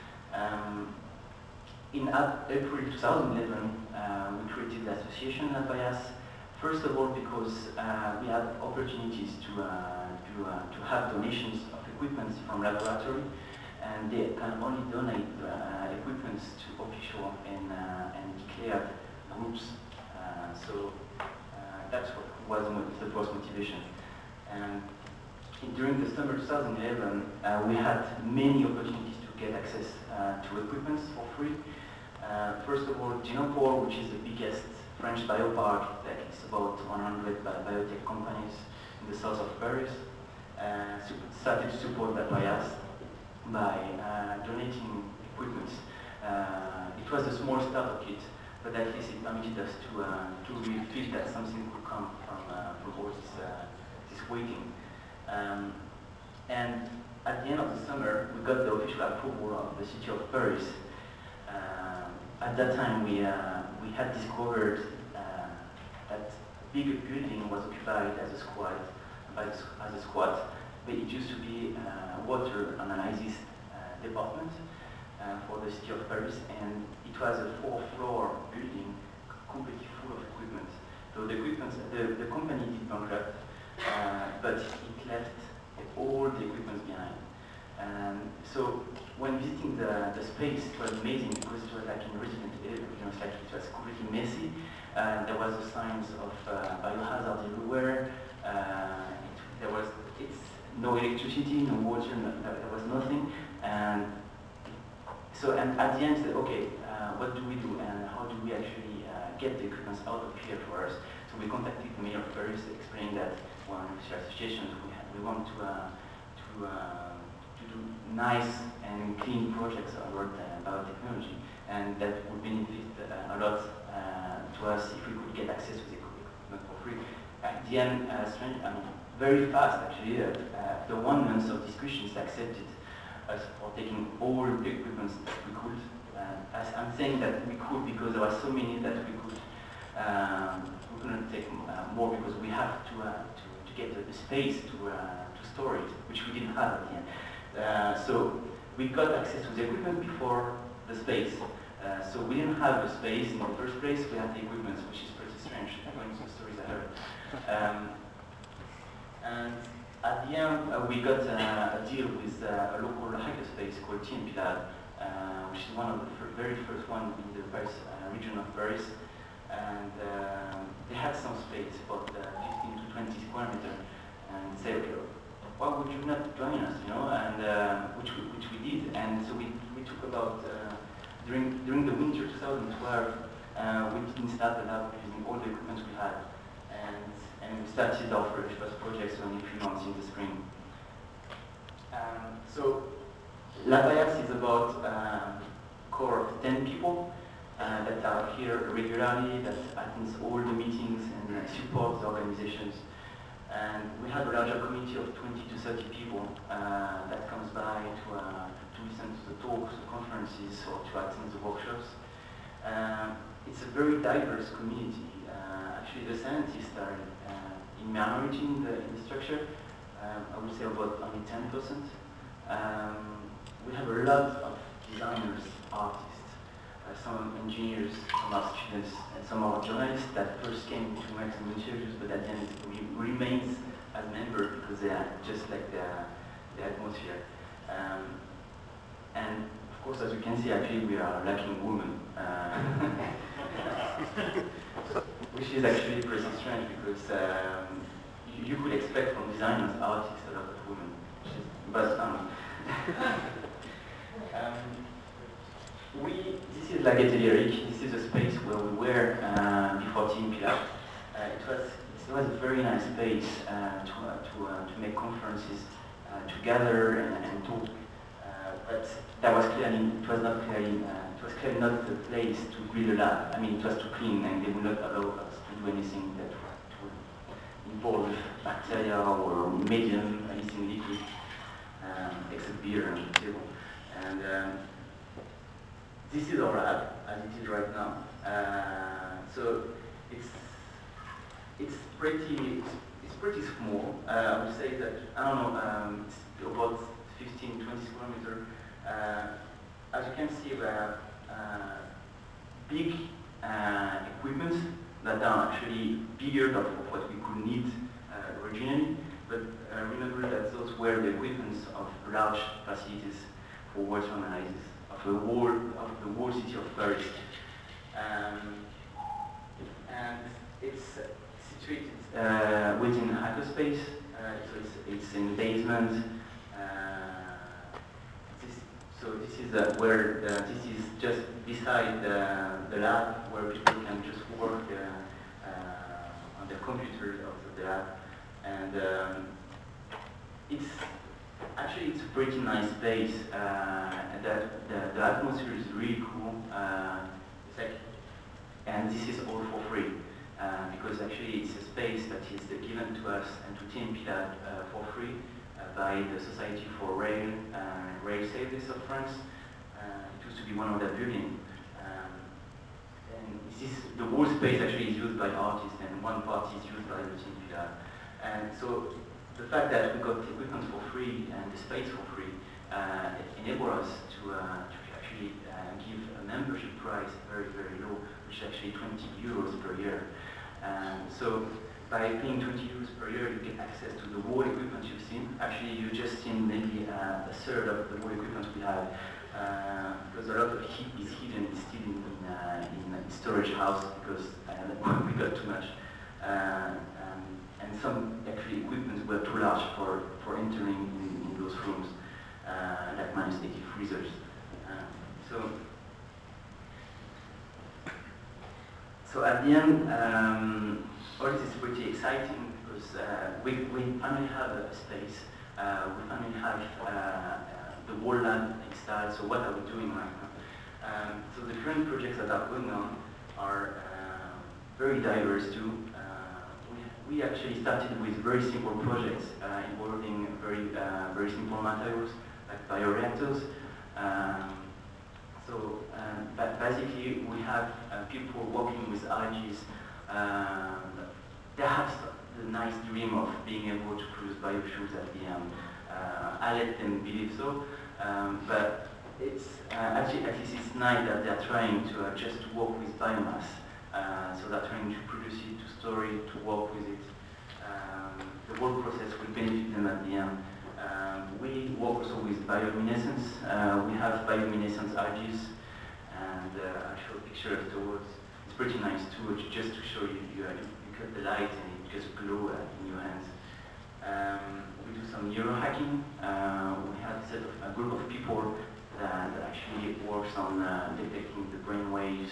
In April 2011, we created the association La Payas. First of all, because we had opportunities to have donations of equipment from laboratory, and they can only donate equipment to official and declared groups. So that's what was the first motivation. And during the summer 2011, we had many opportunities to get access to equipment for free. First of all, Genopole, which is the biggest French biopark, that is about 100 biotech companies in the south of Paris, started to support La Payas by donating equipment. It was a small starter kit, but at least it permitted us to really feel that something could come from all this waiting. And at the end of the summer, we got the official approval of the city of Paris. At that time, we had discovered that big building was occupied as a squat, but it used to be water analysis department for the city of Paris, and it was a 4-floor building completely full of equipment. So the company did bankrupt, but it left all the equipment behind. So when visiting the space, it was amazing because it was like in Resident Evil, it was completely messy. There was signs of biohazard everywhere. It's no electricity, no water, there was nothing. And at the end, said, okay, what do we do and how do we actually get the equipment out of here for us? So we contacted the mayor of Paris, explained that one of the associations we want to do nice and clean projects about biotechnology, and that would benefit a lot to us if we could get access to the equipment for free. At the end, very fast actually, after 1 month of discussions, accepted us for taking all the equipment that we could. I'm saying that we could because there were so many that we couldn't take more because we have to get the space to store it, which we didn't have at the end. So we got access to the equipment before the space. So we didn't have the space in the first place, we had the equipment, which is pretty strange, according to the stories I heard. And at the end, we got a deal with a local hackerspace called TMP Lab, which is one of the very first one in the Paris, region of Paris. And they had some space, about 15 to 20 square meters, and said, okay, why would you not join us, and which we did. And so we took about, during the winter 2012, we didn't start the lab using all the equipment we had. And we started our first project only 3 months in the spring. So Lab-IX is about a core of 10 people that are here regularly, that attends all the meetings and support the organizations. And we have a larger community of 20 to 30 people that comes by to listen to the talks, the conferences, or to attend the workshops. It's a very diverse community. Actually, the scientists are in minority in the structure. I would say about only 10%. We have a lot of designers, artists, some engineers, some are students, and some are journalists that first came to make some interviews, but at the end remains as members because they are just like the atmosphere. And of course, as you can see, actually we are lacking women. Which is actually pretty strange because you could expect from designers, artists, a lot of women. This is La Gaieté Lyrique. This is a space where we were before TMP Lab. It was a very nice space to make conferences, to gather and talk. But that was clearly, it was clearly not the place to build a lab. I mean, it was too clean, and they would not allow us to do anything that would involve bacteria or medium, anything liquid, except beer and table. And this is our lab, as it is right now. So it's pretty small. I would say that, I don't know, it's about 15, 20 square meters. As you can see, we have big equipment that are actually bigger than what we could need originally. But remember that those were the equipment of large facilities for water analysis of the whole city of Paris. And it's situated within a hackerspace, so it's in the basement. So this is where this is just beside the lab where people can just work on the computer of the lab, and it's a pretty nice place. The atmosphere is really cool. And this is all for free because actually it's a space that is given to us and to TMP Lab for free. By the Society for Rail Safety of France. It used to be one of their buildings. and the whole space actually is used by artists, and one part is used by the team lab. And so the fact that we got the equipment for free and the space for free enabled us to actually give a membership price very, very low, which is actually 20 euros per year. So by paying 20 euros per year, you get access to the whole equipment you've seen. Actually, you've just seen maybe a third of the whole equipment we have, because a lot of heat is hidden still in storage house because we got too much. And some actually equipment were too large for entering in those rooms, like -80 freezers. So at the end, all this is pretty exciting because we finally have a space, we finally have the whole lab installed. So what are we doing right now? So the current projects that are going on are very diverse too. We actually started with very simple projects involving very simple materials like bioreactors. But basically, we have people working with algae. They have the nice dream of being able to produce biofuels at the end. I let them believe so, but it's actually at least it's nice that they're trying to just work with biomass. So they're trying to produce it, to store it, to work with it. The whole process will benefit them at the end. We work also with bioluminescence. We have bioluminescence algae, and I'll show a picture afterwards. It's pretty nice too, just to show you, you cut the light and it just glow in your hands. We do some neurohacking. We have a group of people that actually works on detecting the brain waves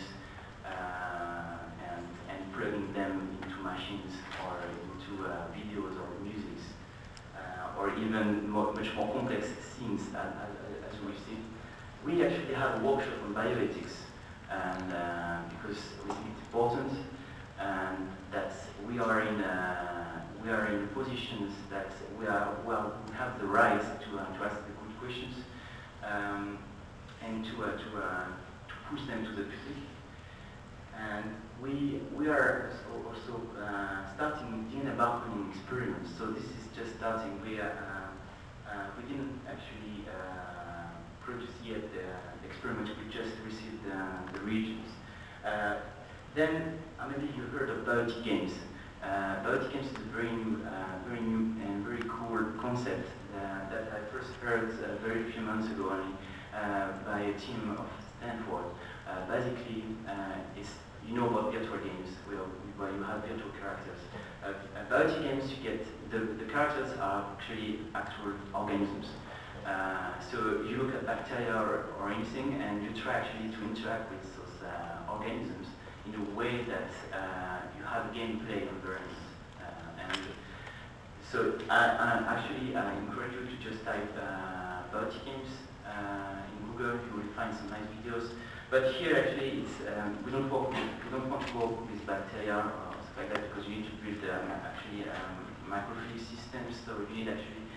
and plugging them into machines or into videos or music, or even much more complex scenes as we see. We actually have a workshop on bioethics, and because we think it's important, and that we are in positions that we have the right to ask the good questions and to push them to the public. And we are also starting DNA barcoding experiments. So this is just starting. We didn't actually produce yet the experiment. We just received the regions. Then maybe you heard of Biotic Games. Biotic Games is a very new and very cool concept that I first heard very few months ago only by a team of Stanford. Basically, you know about virtual games where you have virtual characters. Biotic Games, you get the characters are actually actual organisms. So you look at bacteria or anything, and you try actually to interact with those organisms in a way that you have gameplay environment. And so I encourage you to just type Biotic Games in Google. You will find some nice videos. But here actually, it's we don't want to work with bacteria or stuff like that because you need to build microfluidic systems. So you need actually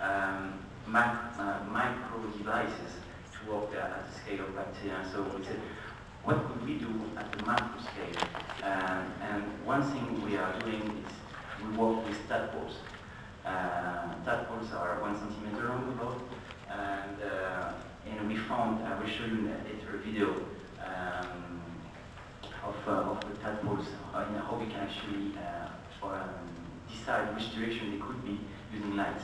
micro devices to work at the scale of bacteria. So we said, what could we do at the macro scale? And one thing we are doing is we work with tadpoles. Tadpoles are 1 centimeter long about, and we found, I will show you later a video of the tadpoles, how we can actually decide which direction they could be using light.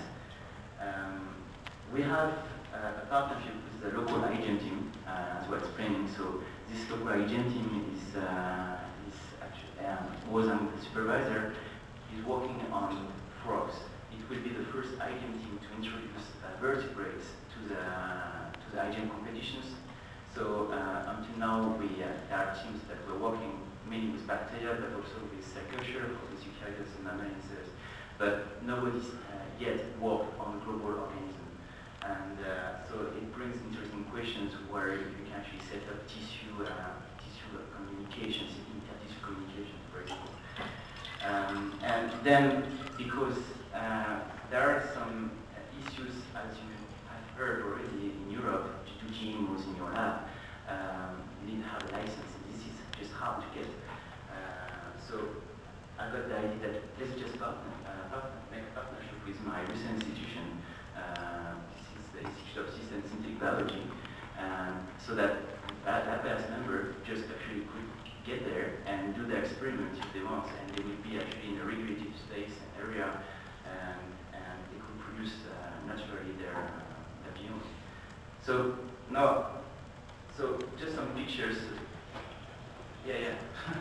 We have a partnership with the local hygiene team, as we're explaining. So this local hygiene team is actually, was the supervisor, is working on frogs. It will be the first hygiene team to introduce vertebrates to the hygiene competitions. So until now, there are teams that were working mainly with bacteria, but also with cell culture for the eukaryotes and mammalian cells. But nobody's yet worked on global organism. And so it brings interesting questions where you can actually set up tissue communications, intertissue communication, for example. And then, because there are some issues, as you have heard already in Europe, to do GMOs in your lab, you need to have a license. This is which is hard to get. So I got the idea that let's just make a partnership with my recent institution. This is the Institute of System Synthetic Biology, so that APS member just actually could get there and do the experiment if they want, and they would be actually in a regulated space area, and they could produce naturally their genome. So now, so just some pictures. Yeah.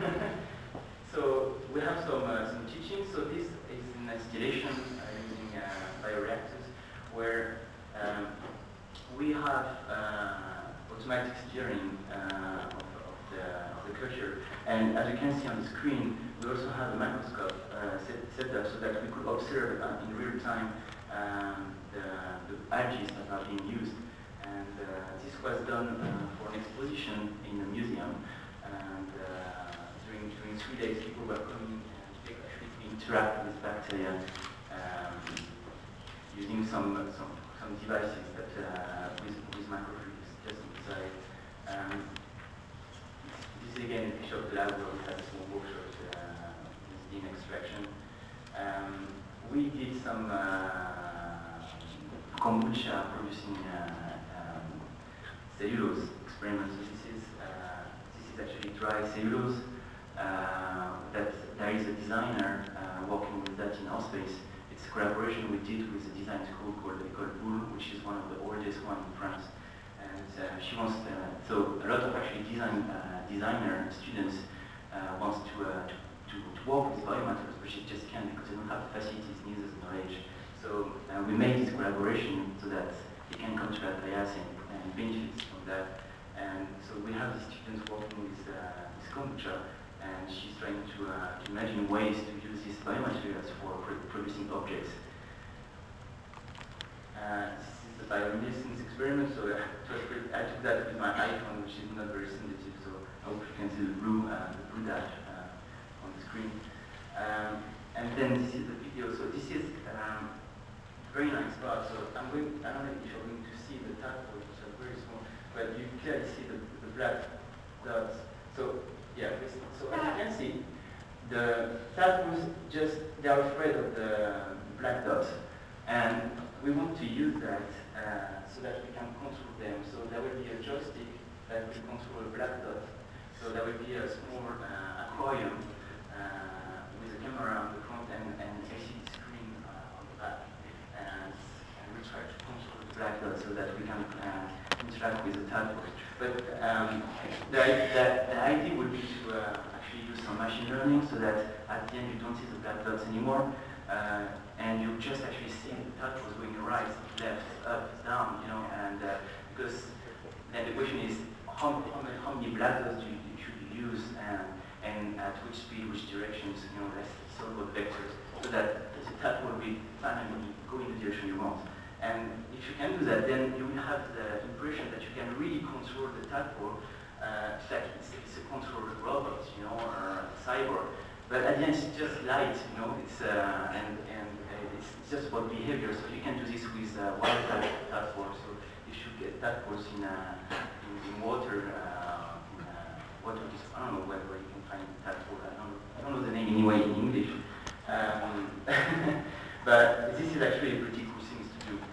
So we have some teaching. So this is an installation using bioreactors, where we have automatic steering of the culture. And as you can see on the screen, we also have a microscope set up so that we could observe in real time the algae that are being used. And this was done for an exposition in a museum. And during 3 days, people were coming and actually interact with bacteria using some devices that with microfluidics just inside. This is again a picture of the lab where we had a small workshop with gene extraction. We did some kombucha producing cellulose experiments. So this is actually dry cellulose. That there is a designer working with that in our space. It's a collaboration we did with a design school called École Boulle, which is one of the oldest one in France. And she wants so a lot of actually designer students wants to work with biomaterials, but she just can't because they don't have the facilities, neither the knowledge. So we made this collaboration so that they can come to APS and benefit from that. And so we have the students working with this kombucha, and she's trying to imagine ways to use these biomaterials for producing objects. This is the bioluminescence experiment, so I took that with my iPhone, which is not very sensitive, so I hope you can see the blue dot on the screen. And then this is the video. So this is very nice part. So I don't know if you're going to see the tadpoles, which are very small, but you clearly see the black dots. So yeah, so as you can see, the tadpoles they are afraid of the black dots, and we want to use that so that we can control them. So there will be a joystick that will control a black dot. So there will be a small aquarium with a camera on the front and LCD screen on the back, and we try to control the black dot so that we can interact with the tadpoles. But the idea would be to actually use some machine learning so that at the end you don't see the black dots anymore, and you just actually see the tadpoles going right, left, up, down, and because then the question is how many black dots should you use, and at which speed, which directions, let's talk about vectors, so that the tadpole will finally go in the direction you want. And if you can do that, then you will have the impression that you can really control the tadpole. It's like it's a controlled robot, or a cyborg. But at the end, it's just light, It's it's just about behavior. So you can do this with wild tadpoles. So if you get tadpoles in water, I don't know where you can find tadpole. I don't know the name anyway in English. But this is actually a pretty cool thing to do.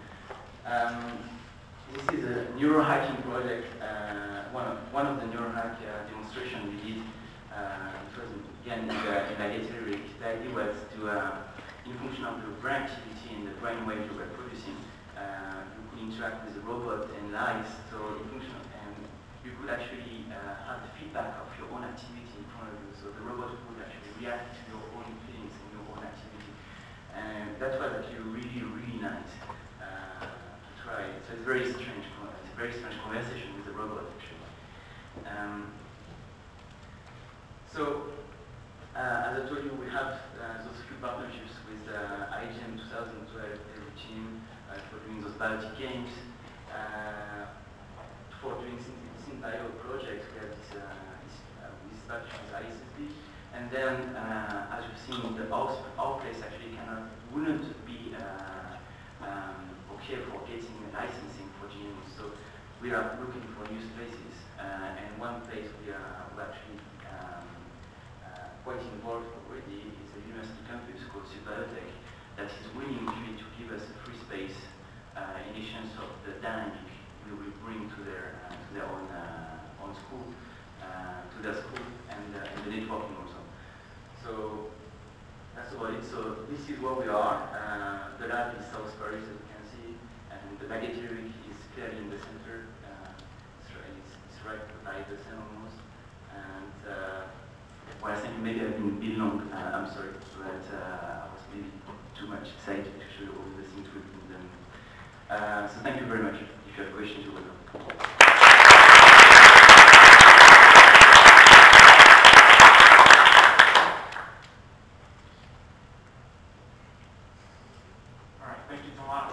This is a neurohacking project, one of the neurohack demonstrations we did. It was again in the laboratory. The idea was to, in function of the brain activity and the brain waves you were producing, you could interact with the robot and lights. So in function and you could actually have the feedback of your own activity in front of you. So the robot would actually react to your own feelings and your own activity. And that was actually really, really nice. Try. So it's a very strange conversation with the robot, actually. As I told you, we have those few partnerships with IGM 2012 team for doing those biotic games. For doing SynBio projects, we have this partnership with ISSB. And then, as you've seen, our place actually wouldn't be okay for getting licensing for genomes. So we are looking for new spaces, and one place we actually quite involved already. It's a university campus called Supertech that is willing really to give us a free space in exchange of the dynamic we will bring to their own school, to their school, and the networking also. So that's about it. So this is where we are. The lab is South Paris, as you can see, and the Baguette is clearly in the center. It's right by the Seine almost. And well, I think maybe I've been a bit long. I'm sorry, but I was maybe too much excited to show you all the things we've been doing. So thank you very much. If you have questions, you're welcome. All right, thank you, Tomas.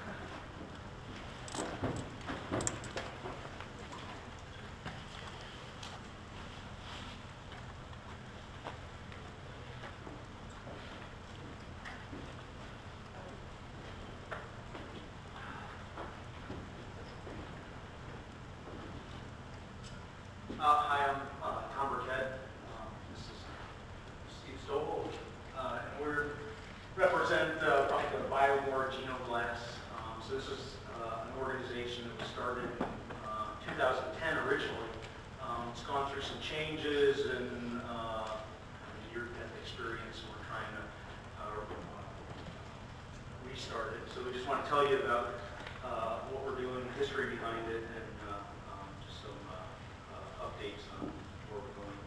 Hi, I'm Tom Burkett. This is Steve Stovall. And we represent probably the BioMore GenomeBlast. So this is an organization that was started in 2010 originally. It's gone through some changes and near-death experience, and we're trying to restart it. So we just want to tell you about what we're doing, the history behind it, and just some updates on where we're going.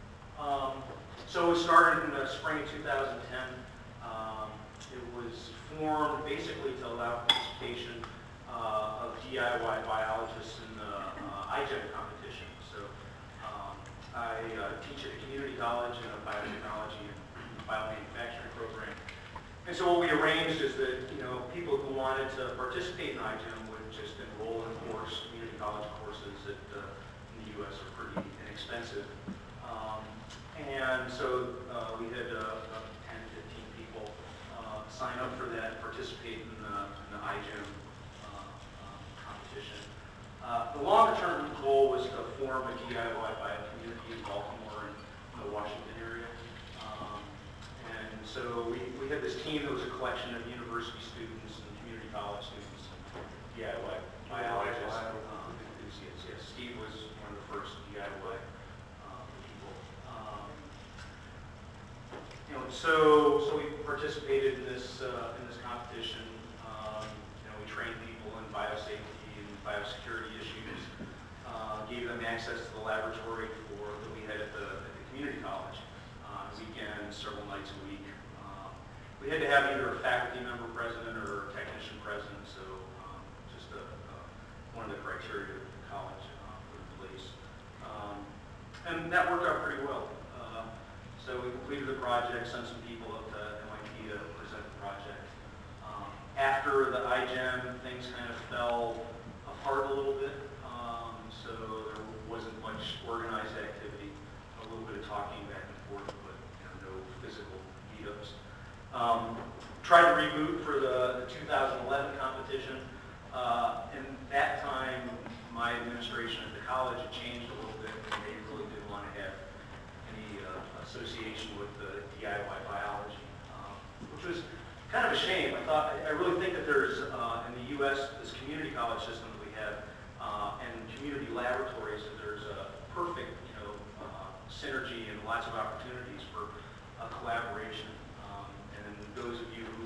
So we started in the spring of 2010. It was formed basically to allow participation of DIY biologists in the iGen competition. So I teach at a community college in a biotechnology and biomanufacturing program. And so what we arranged is that people who wanted to participate in iGen would just enroll in community college courses that in the U.S. are pretty inexpensive. And so we had 10, 15 people sign up for that, participate in the iGen competition. The longer-term goal was to form a DIY bio community in Baltimore and the Washington area. And so we had this team that was a collection of university students and community college students and DIY biologists, enthusiasts. Yes, Steve was one of the first DIY people. So we participated in this competition. We trained people in biosafety and biosecurity issues. Gave them access to the laboratory that we had at the community college on weekends, several nights a week. We had to have either a faculty member present or a technician present, so just one of the criteria that the college put in place. And that worked out pretty well. So we completed the project, sent some people up to MIT to present the project. After the iGen, things kind of fell apart a little bit. So there wasn't much organized activity, a little bit of talking back and forth, but no physical meetups. Tried to reboot for the 2011 competition. And that time, my administration at the college had changed a little bit, and they really didn't want to have any association with the DIY biology, which was kind of a shame. I really think that there's, in the U.S., this community college system that we have, and community laboratories, that there's a perfect, synergy and lots of opportunities for collaboration. And those of you who,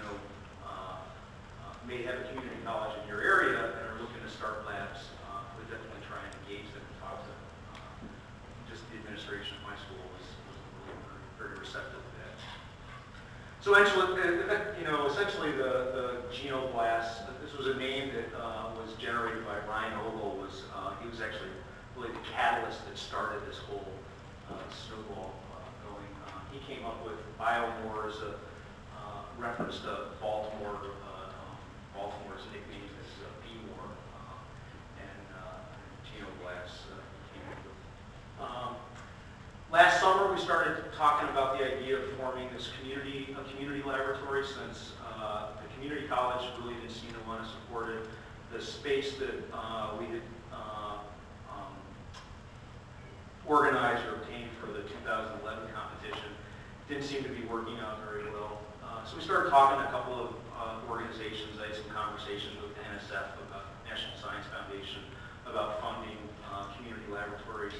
may have a community college in your area and are looking to start labs, would definitely try and engage them and talk to them. Just the administration of my school was really very receptive to that. So essentially the GenomeBlast, this was a name that was generated by Ryan Ogle. He was actually really the catalyst that started this whole snowball going. He came up with BioMore as a reference to Baltimore. Baltimore's nickname is B-More, and GenomeBlast came up with. Last summer, we started talking about the idea of forming this community laboratory, since the community college really didn't seem to want to support it. The space that we had organize or obtain for the 2011 competition didn't seem to be working out very well. So we started talking to a couple of organizations. I had some conversations with the NSF, about National Science Foundation, about funding community laboratories.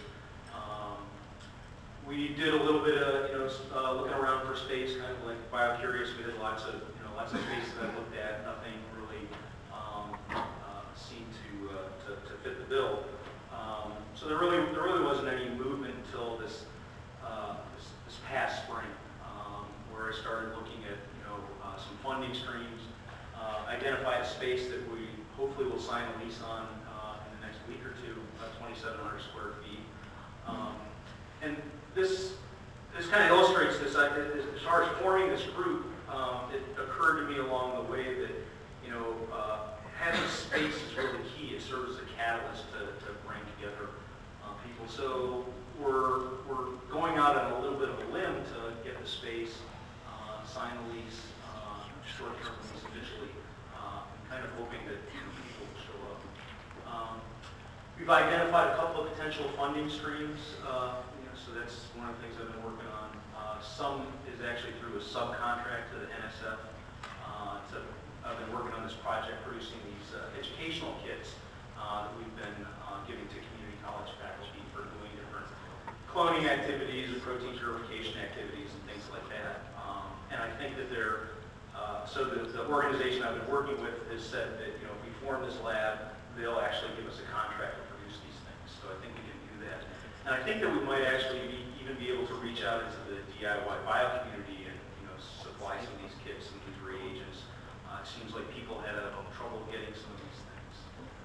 We did a little bit of, looking around for space, kind of like BioCurious. We did lots of spaces that I looked at. Nothing really seemed to fit the bill. So there really wasn't any movement until this past spring, where I started looking at some funding streams, identified a space that we hopefully will sign a lease on in the next week or two, about 2,700 square feet. And this kind of illustrates this. As far as forming this group, it occurred to me along the way that having space is really key. It serves as a catalyst to bring together people. So we're going out on a little bit of a limb to get the space, sign the lease, short-term lease initially, kind of hoping that people will show up. We've identified a couple of potential funding streams. So that's one of the things I've been working on. Some is actually through a subcontract to the NSF. I've been working on this project, producing these educational kits that we've been giving to community college faculty for doing different cloning activities and protein purification activities and things like that. And I think that so the organization I've been working with has said that if we form this lab, they'll actually give us a contract to produce these things. So I think we can do that. And I think that we might actually even be able to reach out into the DIY bio community and supply some of these kits and these reagents. It seems like people had trouble getting some of these things.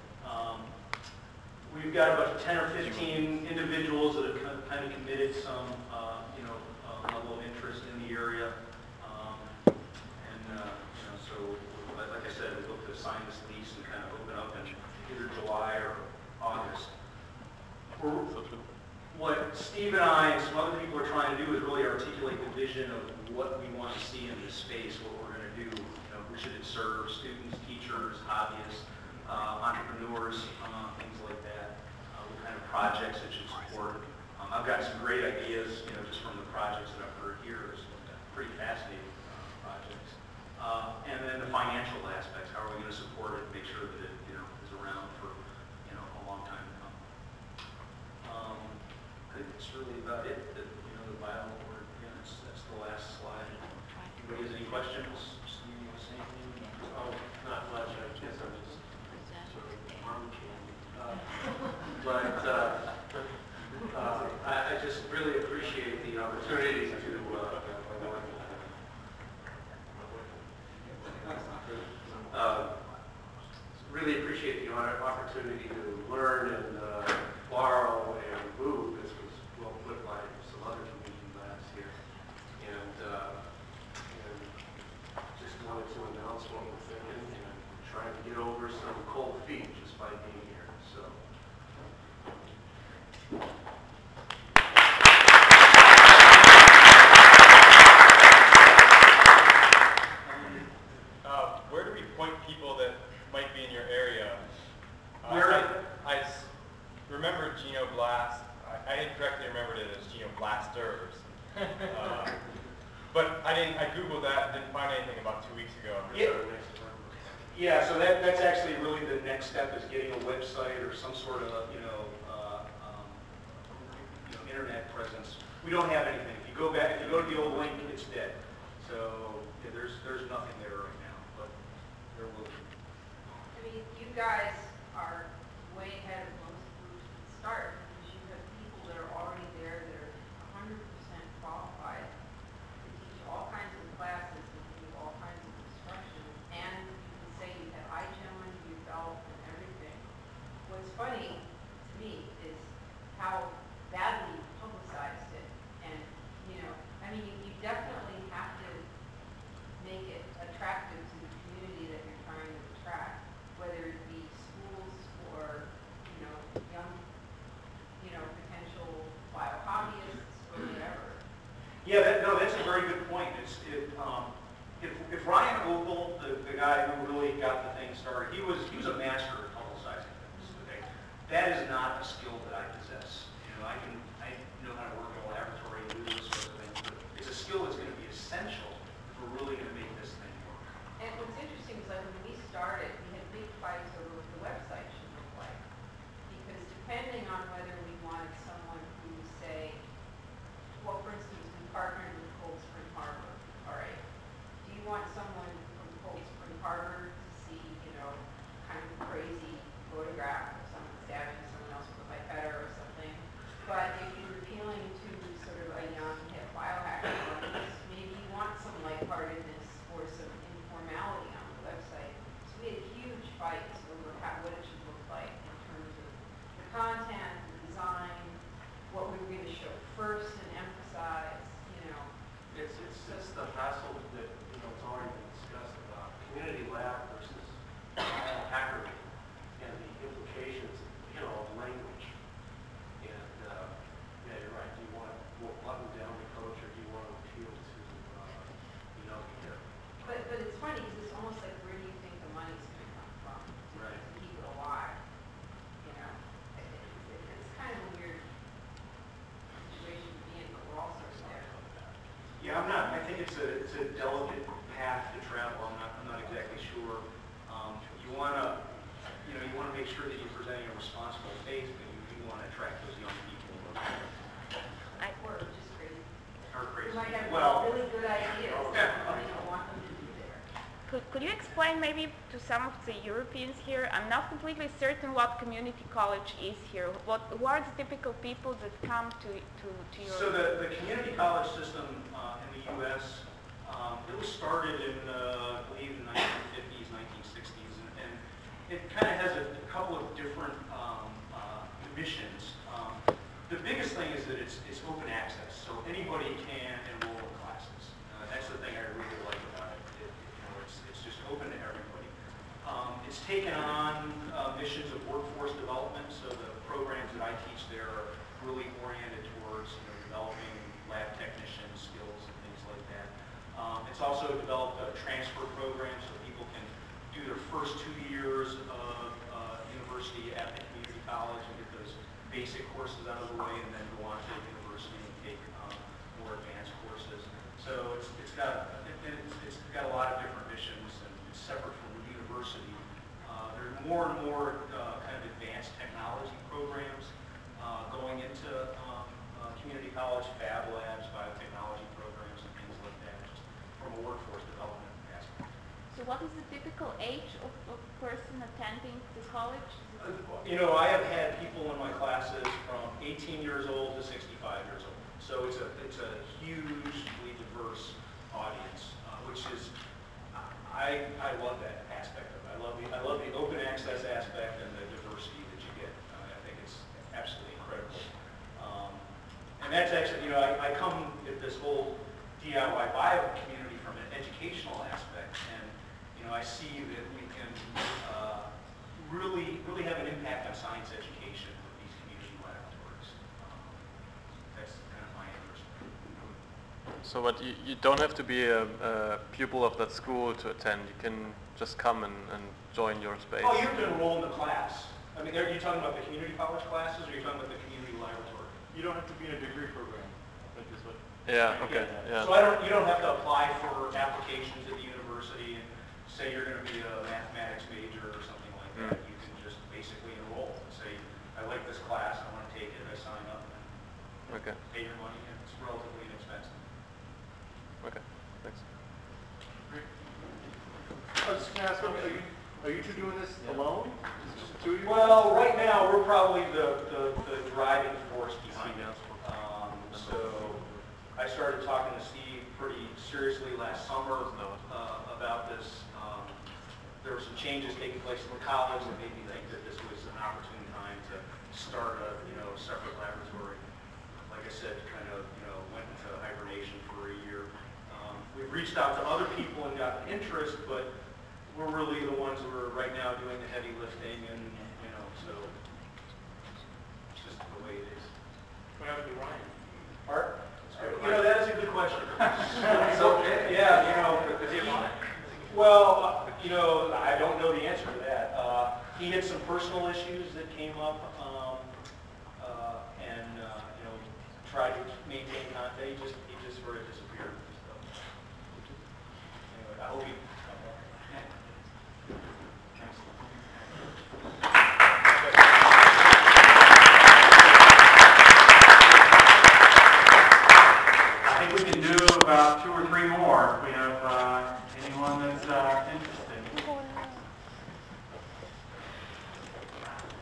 We've got about 10 or 15 individuals that have kind of committed some level of interest in the area. So like I said, we look to sign this lease and kind of open up in either July or August. What Steve and I and some other people are trying to do is really articulate the vision of what we want to see in this space, what we're going to do. Who should it serve? Students, teachers, hobbyists, entrepreneurs, things like that. What kind of projects it should support. I've got some great ideas, just from the projects that I've heard here. Some pretty fascinating projects. And then the financial aspects. How are we going to support it? Make sure that it is around for a long time to come. I think that's really about it. The bio board. That's the last slide. Anybody has any questions? Steve, you want to say anything? Oh, not much. I guess I'm just sort of arm candy. I just really appreciate the opportunity to learn and borrow and move. This was well put by some other community labs here. And just wanted to announce what we're thinking and trying to get over some cold feet just by being here. So. Where do we point people that might be in your area? I remember Genoblast. I incorrectly remembered it as Genoblasters. But I Googled that and didn't find anything about 2 weeks ago. Yeah, so that's actually really the next step, is getting a website or some sort of internet presence. We don't have anything. If you go to the old link, it's dead. So yeah, there's nothing there right now, but there will be. I mean, you guys are way ahead of most groups that start, because you have people that are already there that are 100% qualified to teach all kinds of classes and do all kinds of instruction, and you can say you have iGEM under your belt and everything. What's funny to me is how badly you publicized it, and I mean, you definitely have to make it attractive to the community that you're trying to attract, whether it be schools or young potential bio-hobbyists or whatever. Yeah, that's a very good point. If Ryan Opel, the guy who really got the thing started, he was a master at publicizing things. Okay? That is not a skill that I possess. I photograph of someone stabbing someone else with a pipette or something. But if you're appealing to sort of a young hip biohacker audience, maybe you want some lightheartedness or some informality on the website. So we had huge fights over what it should look like in terms of the content, the design, what we were going to show first and emphasize, you know. It's the hassle that, it's already been discussed about community lab versus hacker and the implications, of language. And, yeah, you're right. Do you want to button down the approach, or do you want to appeal to, here? But it's funny because it's almost like, where do you think the money's going to come from to keep it alive? It's kind of a weird situation to be in, but we're all sort of there. Yeah, I think it's a delicate path to travel. I'm not exactly sure. You want to make sure that you're presenting a responsible face, but you want to attract those young people. Or just crazy. Or crazy. You might have Well, really good ideas, but you don't want them to be there. Could you explain maybe to some of the Europeans here? I'm not completely certain what community college is here. Who are the typical people that come to your... So the community college system in the U.S., it was started in, I believe, the 1950s, 1960s, and it kind of has a couple of different missions. The biggest thing is that it's open access, so anybody can enroll in classes. That's the thing I really like about it. It's just open to everybody. It's taken on missions of workforce development, so the programs that I teach there are really oriented towards developing lab technician skills and things like that. It's also developed a transfer program so people can do their first 2 years of university at the community college and get those basic courses out of the way, and then go on to university and take more advanced courses. So it's got a lot of different missions, and it's separate from the university. There are more and more kind of advanced technology programs going into community college, fab labs, biotechnology programs, and things like that, just from a workforce development aspect. So what is the typical age of a person attending this college? I have had people in my classes from 18 years old to 65 years old. So it's a hugely diverse audience, which is, I love that aspect of it. I love the open access aspect and the diversity that you get. I think it's absolutely incredible. And that's actually, I come at this whole DIY bio community from an educational aspect, and I see that we can really have an impact on science education with these community laboratories. That's kind of my interest. So, but you don't have to be a pupil of that school to attend. You can just come and join your space. Oh, you have to enroll in the class. I mean, are you talking about the community college classes, or are you talking about the community laboratory? You don't have to be in a degree program. Like this one. Yeah. Okay. Yeah. So you don't have to apply for applications at the university and say you're going to be a mathematics major or something like that. You can just basically enroll and say, I like this class, I want to take it, I sign up, and pay your money, and it's relatively inexpensive. Okay. Thanks. I was just going to ask, are you two doing this alone? Is it just the two of you? Well, right now, we're probably the driving force behind it. So I started talking to Steve pretty seriously last summer about this. There were some changes taking place in the college that made me think that this was an opportune time to start a separate laboratory. Like I said, kind of went into hibernation for a year. We've reached out to other people and got interest, but we're really the ones who are right now doing the heavy lifting, and so it's just the way it is. What happened to Ryan? Art? That is a good question. Yeah, Is he on it? well, I don't know the answer to that. He had some personal issues that came up, and tried to maintain contact. He just sort of disappeared. So, anyway, I hope he. I think we can do about 2 or 3 more if we have anyone that's interested.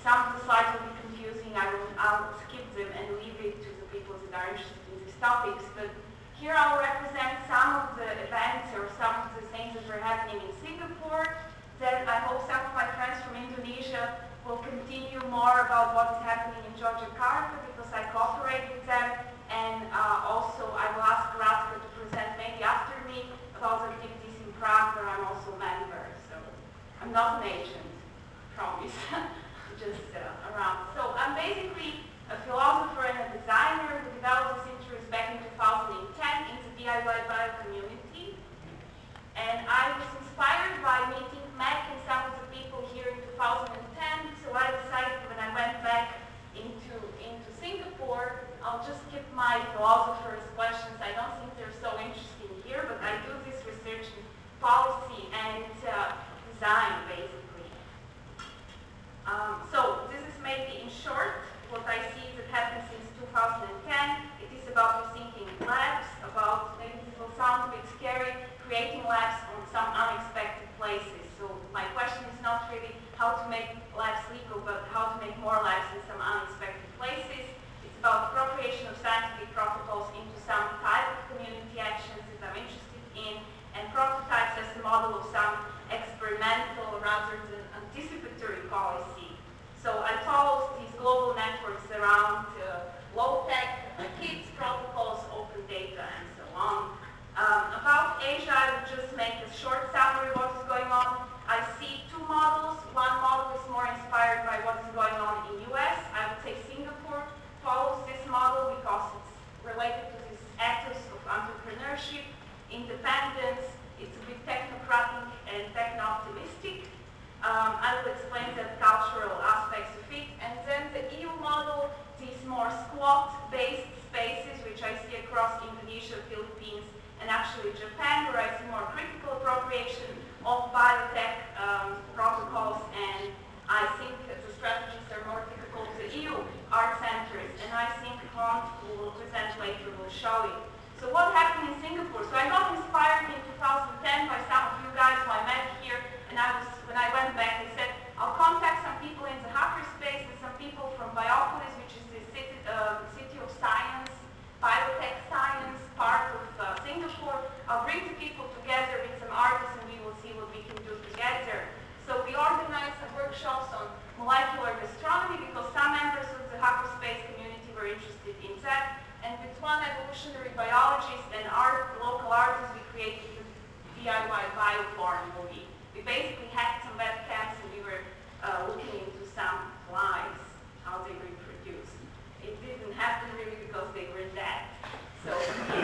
some of the slides will be confusing. I'll skip them and leave it to the people that are interested in these topics. But here I'll represent some of the events or some of the things that are happening in Singapore. Then I hope some of my friends from Indonesia will continue more about what is happening in Yogyakarta because I cooperate with them. And also I will ask Radka to present maybe after me about activities in Prague where I'm also a member. So I'm not an agent, promise, just around. So I'm basically a philosopher and a designer who developed this interest back in 2010 in the DIY bio community. And I was inspired by meeting Mac and some of the people here in 2010, so I decided when I went back into Singapore, I'll just skip my philosopher's questions. I don't think they're so interesting here, but I do this research in policy and design, basically. So this is maybe in short what I see that happened since 2010. It is about rethinking labs, about, maybe this will sound a bit scary, creating labs on some unexpected places. So my question is not really how to make labs legal, but how to make more labs in some unexpected places. It's about appropriation of scientific protocols into some type of community actions that I'm interested in, and prototypes as a model of some experimental rather than anticipatory policy. So I follow these global networks around low-tech kits, protocols, open data, and so on. About Asia, I would just make a short summary of what is going on. I see two models. One model is more inspired by what is going on in US. I would say Singapore follows this model because it's related to this ethos of entrepreneurship, independence. It's a bit technocratic and techno-optimistic. I will explain the cultural aspects of it. And then the EU model, these more squat-based spaces, which I see across Indonesia, Philippines, and actually Japan, where I see more critical appropriation of biotech protocols, and I think that the strategies are more typical of the EU art centers, and I think Hans, who will present later, will show it. So what happened in Singapore? So I got inspired in 2010 by some of you guys who I met here, and when I went back, I said, I'll contact some people in the hackerspace and some people from Biopolis, which is the city of science, biotech science, part of Singapore. I'll bring the people together with some artists and we will see what we can do together. So we organized some workshops on molecular gastronomy because some members of the hackerspace community were interested in that. And with one evolutionary biologist and local artists, we created the DIY bioform movie. We basically had some webcams and we were looking into some flies, how they reproduce. It didn't happen really because they were dead. So we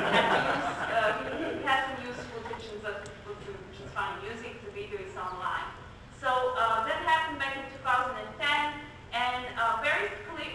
had to use footage and which is fun music. The video is online. So that happened back in 2010, and it was very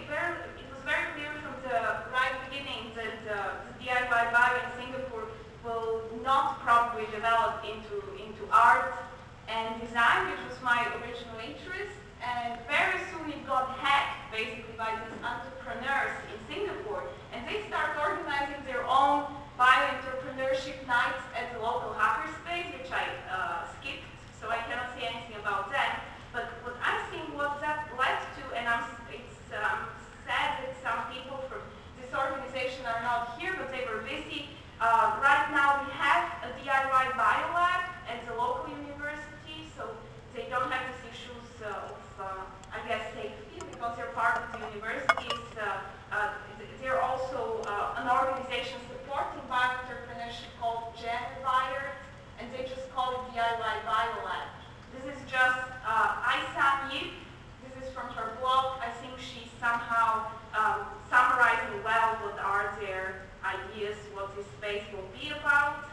clear from the right beginning that the DIY bio in Singapore will not probably develop into art and design, which was my original interest. And very soon it got hacked, basically, by these entrepreneurs in Singapore. And they started organizing their own bio-entrepreneurship nights at the local hackerspace, which I skipped, so I cannot say anything about that. But what I'm seeing what that led to, and it's sad that some people from this organization are not here, but they were busy. Right now we have a DIY biolab at the local university, so they don't have these issues of, I guess, safety because they're part of the universities. They're also an organization supporting bio-entrepreneurship called GenVire, and they just call it DIY Biolab. This is just Aysam Yip. This is from her blog. I think she's somehow summarizing well what are their ideas, what this space will be about.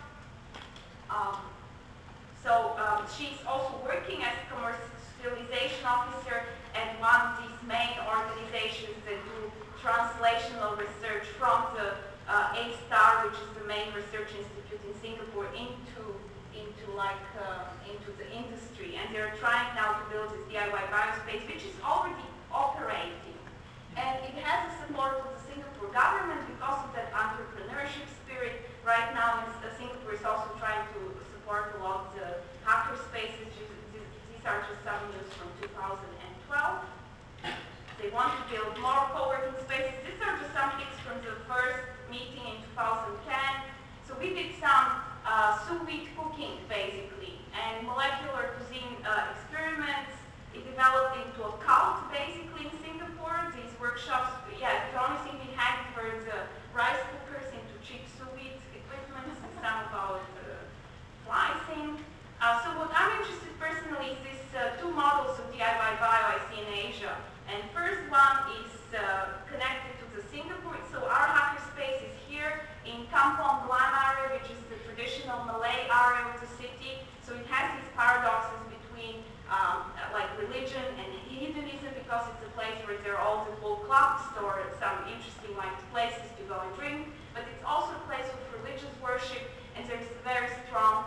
She's also working as a commercialization officer at one of these main organizations that do translational research from the A*STAR, which is the main research institute in Singapore, into the industry. And they're trying now to build this DIY biospace, which is already operating. And it has the support of the Singapore government because of that entrepreneurship spirit. Right now, Singapore is also trying to support a lot of the hacker spaces. These are just some news from 2012. they want to build more co-working spaces. These are just some pics from the first meeting in 2010. So we did some sous vide cooking, basically, and molecular cuisine experiments. It developed into a cult, basically, in Singapore. These workshops, yeah, the only thing we had were the rice cookers into cheap sous vide equipment, and some about slicing. So what I'm interested personally is these two models of DIY bio I see in Asia. And first one is connected to the Singapore. So our hackerspace is here in Kampong Glam area, which is the traditional Malay area of the city. So it has these paradoxes between like religion and hedonism, because it's a place where there are all the cool clubs or some interesting like places to go and drink. But it's also a place of religious worship, and there's a very strong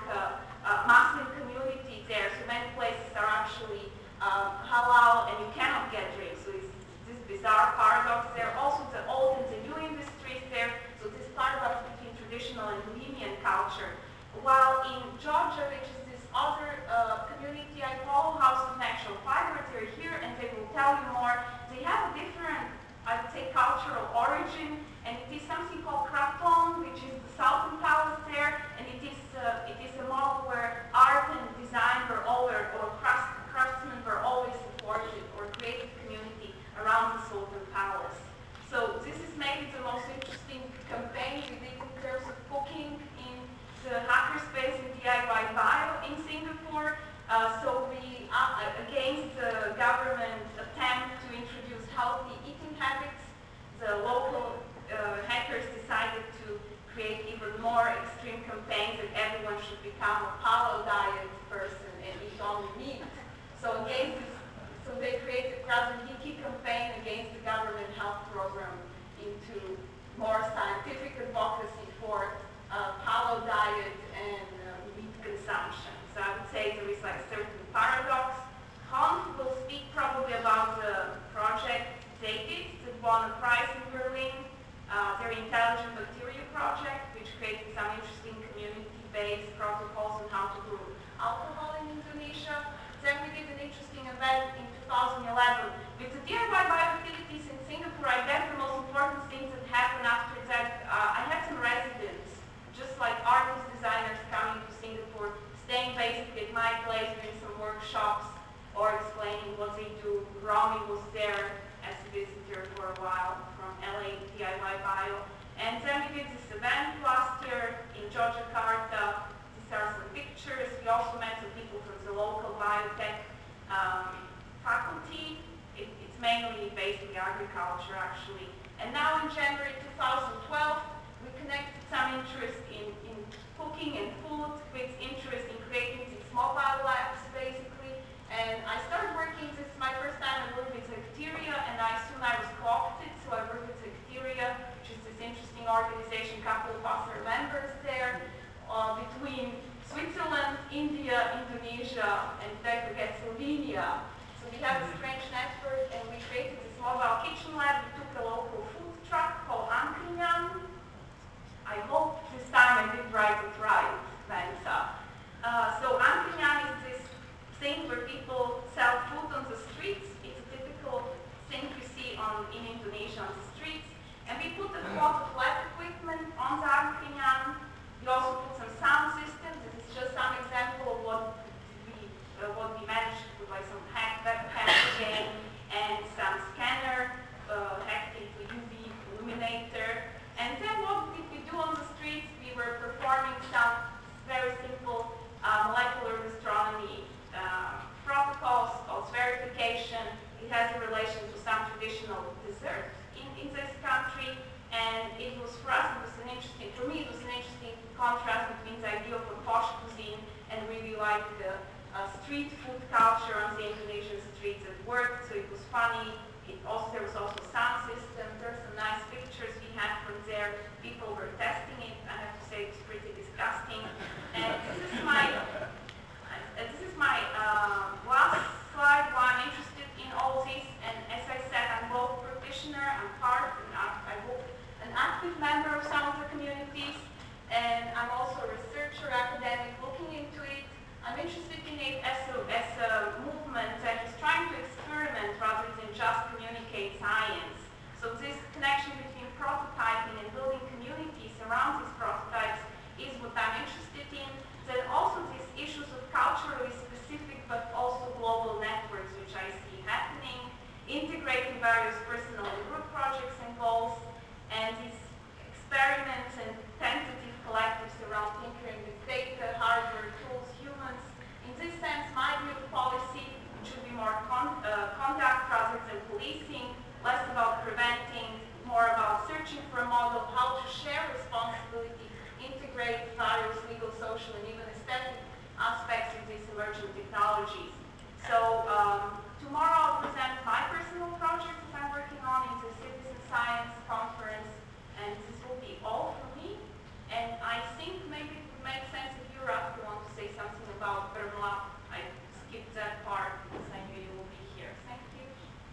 Muslim community there. So many places are actually halal and you cannot get drinks. So it's this bizarre paradox there. Also the old and the new industries there. So this paradox between traditional and bohemian culture. While in Georgia, which is this other community I follow, House of Natural Fiber, they're here and they will tell you more. They have a different, I would say, cultural origin, and it is something called Kraton, which is the Sultan Palace there, and it is a model where art and design were always, or craftsmen were always supported, or created community around the Sultan Palace. So this is maybe the most interesting campaign we did in terms of cooking in the hackerspace in DIY Bio in Singapore. So we, against the government attempt to introduce healthy eating habits, the local hackers decided to create even more extreme campaigns that everyone should become a paleo diet person and eat only meat. So against this, so they created a Krasniki campaign against the government health program into more scientific advocacy for paleo diet and meat consumption. So I would say there is like a certain paradox. Hans will speak probably about the project they did that won a prize in Berlin, their Intelligent Bacteria project, which created some interesting community-based protocols on how to brew alcohol in Indonesia. Then we did an interesting event in 2011 with the DIY bio activities in Singapore. I guess the most important things that happened after that, I had some residents, just like artists, designers coming to Singapore, staying basically at my place, doing some workshops or explaining what they do. Romy was there as a visitor for a while from LA DIY Bio. And then we did this event last year in Yogyakarta. These are some pictures. We also met some people from the local biotech faculty. It's mainly based in agriculture, actually. And now in January 2012, we connected some interest in cooking and food with interest in creating these mobile labs, basically. And I started working, this is my first time I worked with Bacteria, and I was co-opted, so I worked with Bacteria, which is this interesting organization, a couple of us are members there, between Switzerland, India, Indonesia, and don't forget Slovenia. So we have a strange network, and we created this mobile kitchen lab. We took a local food truck called Angkringan. I hope this time I did write it right, Vanessa. So Angkringan is this thing where people sell food on the streets. It's a typical thing you see in Indonesia on the streets. And we put a lot of lab equipment on the Angkringan. We also put some sound systems. This is just some example of what we managed to put, like some web packaging and some scanner hacked into UV illuminator. And then what did we do on the streets? We were performing some very simple molecular gastronomy protocols called verification. It has a relation to some traditional dessert in this country. And it was, for us, for me, it was an interesting contrast between the idea of a posh cuisine and really like the street food culture on the Indonesian streets that worked. So it was funny. There was also a sound system. There's some nice pictures we had from there. People were testing it. I have to say it was pretty disgusting. And this is my last slide why I'm interested in all this. And as I said, I'm both a practitioner, I'm part, and I hope an active member of some of the communities. And I'm also a researcher, academic, looking into it. I'm interested in it as a movement that is trying to experiment rather than just communicate science. So this connection between prototyping and building communities around these prototypes is what I'm interested in. Then also these issues of culturally specific but also global networks, which I see happening, integrating various personal and group projects and goals, and these experiments and tentative collectives around tinkering with data, hardware, tools, humans. In this sense, my view of policy should be more conduct rather than policing, less about preventing, more about searching for a model, how to share responsibility, integrate various legal, social, and even aesthetic aspects of these emerging technologies. So tomorrow I'll present my personal project that I'm working on in the Citizen Science Conference, and this will be all for me. And I think maybe it would make sense if you, Raf, want to say something about Bermlab. I skipped that part because I knew you will be here. Thank you.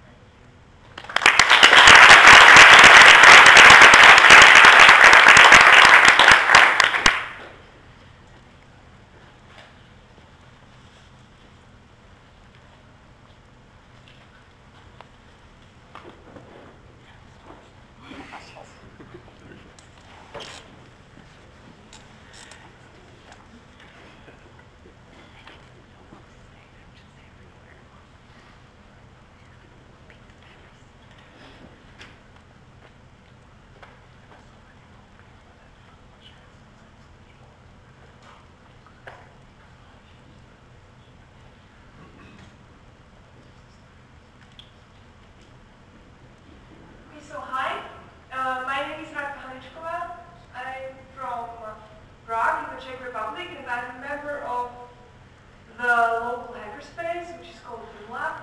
So hi, my name is Radka Haličková. I'm from Prague in the Czech Republic, and I'm a member of the local hackerspace, which is called Bermlab.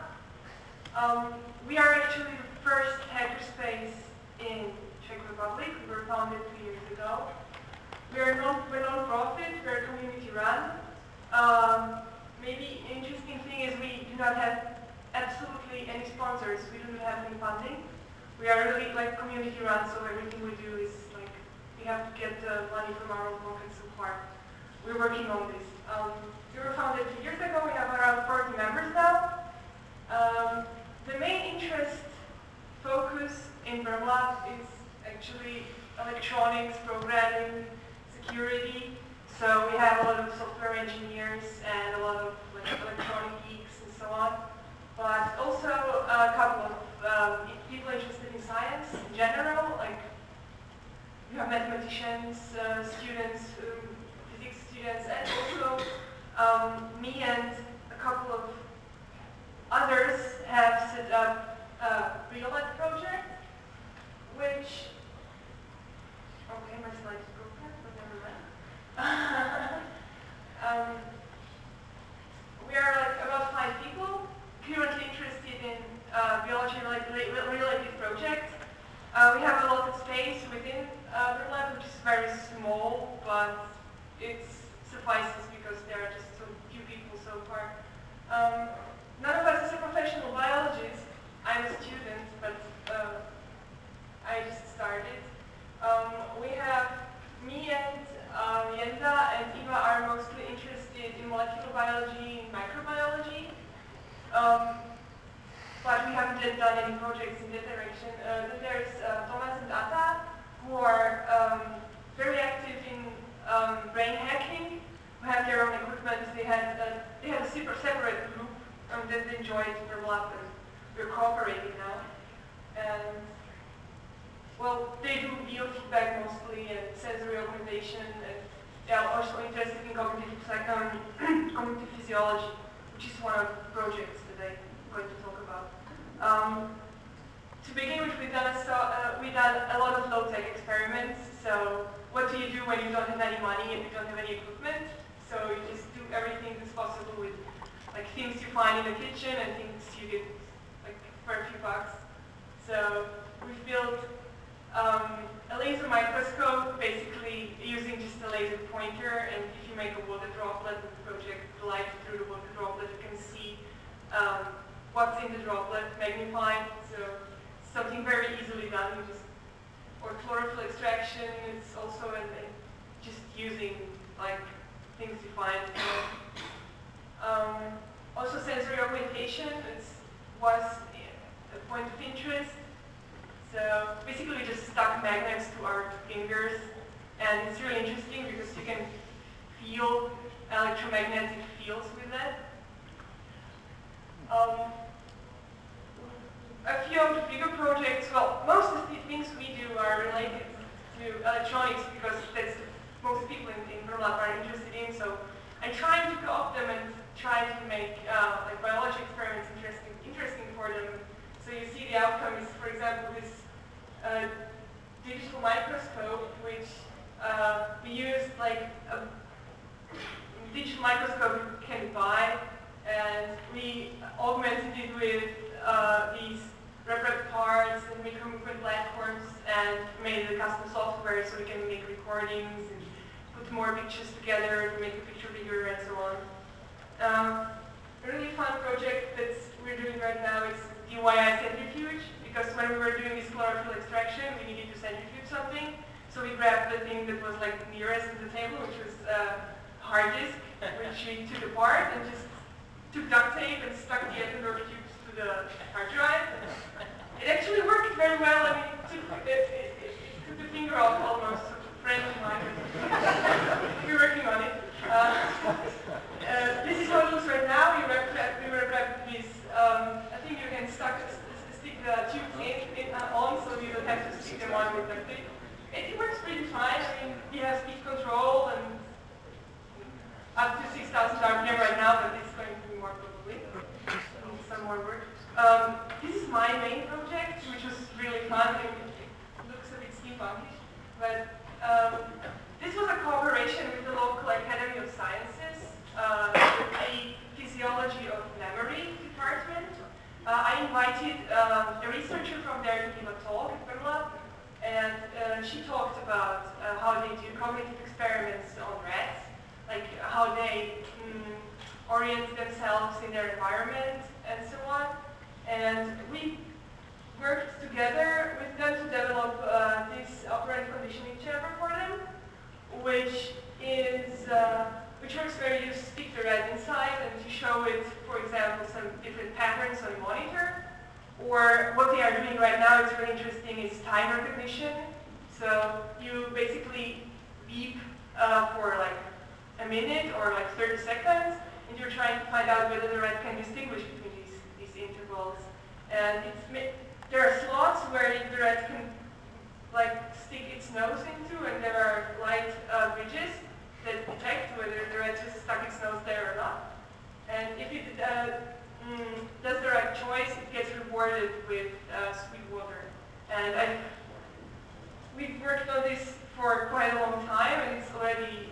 We are actually the first hackerspace in Czech Republic. We were founded 2 years ago. We're non-profit, we're community run. Maybe an interesting thing is we do not have absolutely any sponsors. We do not have any funding. We are really like community run, so everything we do is like, we have to get money from our own pockets so far. We're working on this. We were founded 2 years ago. We have around 40 members now. The main interest focus in Bermlab is actually electronics, programming, security. So we have a lot of software engineers and a lot of like, electronic geeks and so on. But also a couple of people interested in science in general, like you have mathematicians, students, physics students, and also me and a couple of others have set up a real-life project, which, okay, my slides broke, but never mind. We are like about 5 people currently interested in biology-related projects. We have a lot of space within Bermlab, which is very small, but it suffices because there are just so few people so far. None of us is a professional biologist. I'm a student, but I just started. We have me and Jenda and Eva are mostly interested in molecular biology and microbiology. But we haven't yet done any projects in that direction. Then there's Thomas and Atta, who are very active in brain hacking, who have their own equipment. They had a super separate group that they joined Bermlab, and we're cooperating now. And well, they do biofeedback mostly and sensory augmentation, and they are also interested in cognitive physiology, which is one of the projects that I'm going to talk about. To begin with, we've done a lot of low-tech experiments. So what do you do when you don't have any money and you don't have any equipment? So you just do everything that's possible with like things you find in the kitchen and things you get like for a few bucks. So we've built a laser microscope, basically using just a laser pointer, and if you make a water droplet and project the light through the water droplet, you can see what's in the droplet magnified. So something very easily done. Or chlorophyll extraction, it's also just using like things you find. Also sensory augmentation was basically we just stuck magnets to our fingers, and it's really interesting because you can feel electromagnetic fields with it. A few of the bigger projects, well, most of the things we do are related to electronics because that's most people in Vermont are interested in, so I try to co-opt them and try to make like biology experiments interesting for them. So you see the outcome is, for example, this digital microscope, which we used like a digital microscope you can buy, and we augmented it with these RepRap parts and micro-movement platforms and made a custom software so we can make recordings and put more pictures together to make the picture bigger and so on. A really fun project that we're doing right now is DIY centrifuge, because when we were doing this chlorophyll extraction, we needed to centrifuge something. So we grabbed the thing that was like nearest to the table, which was a hard disk, which we took apart and just took duct tape and stuck the Edinburgh tubes to the hard drive. It actually worked very well. I mean, it took the finger off almost. A friend of mine. We're working on it. This is how it looks right now. We wrap this. I think you can stick the tubes on, so you don't have to stick them on with duct tape. It works pretty fine. I mean, we have speed control and up to 6,000 RPM right now, but it's going to be more probably. Some more work. This is my main project, which was really fun. It looks a bit steampunky, but this was a cooperation with the local Academy of Sciences, the Physiology of Memory department. I invited a researcher from there to give a talk at Vermont, and she talked about how they do cognitive experiments on rats, like how they orient themselves in their environment and so on. And we worked together with them to develop this operant conditioning chamber for them, which works where you stick the rat inside and you show it, for example, some different patterns on a monitor. Or what they are doing right now, it's really interesting, is time recognition. So you basically beep for like a minute or like 30 seconds, and you're trying to find out whether the rat can distinguish between these intervals. And there are slots where the rat can like stick its nose into, and there are light bridges that detect whether the rat just stuck its nose there or not. And if it does the right choice, it gets rewarded with sweet water. And we've worked on this for quite a long time, and it's already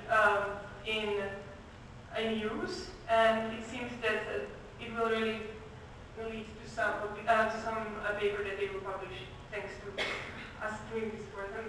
in use. And it seems that it will really lead to some paper that they will publish, thanks to us doing this for them.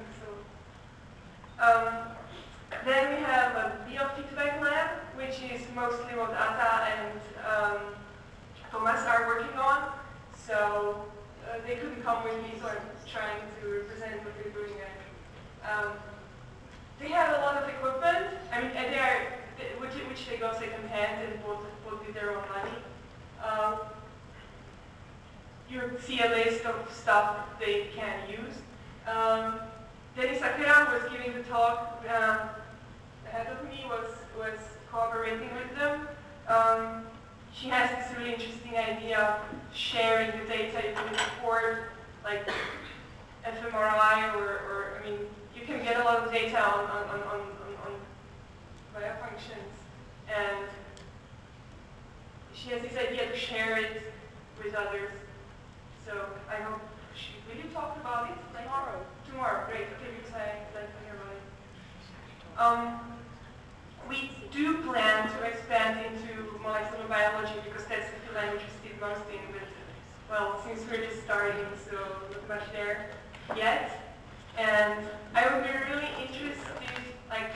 So then we have a biofeedback lab, which is mostly what Ata and Thomas are working on. So they couldn't come with me, so I'm trying to represent what they're doing there. They have a lot of equipment. I mean, and which they got second hand and bought with their own money. You see a list of stuff they can use. Dennis Akira was giving the talk ahead of me, was cooperating with them. She has this really interesting idea of sharing the data you can record, like fMRI, or I mean, you can get a lot of data on biofunctions, and she has this idea to share it with others. So I hope will you talk about it tomorrow? Tomorrow, great. Okay, because I'd like to hear about it. We do plan to expand into molecular biology because that's the field I'm interested most in. But well, since we're just starting, so not much there yet. And I would be really interested, like,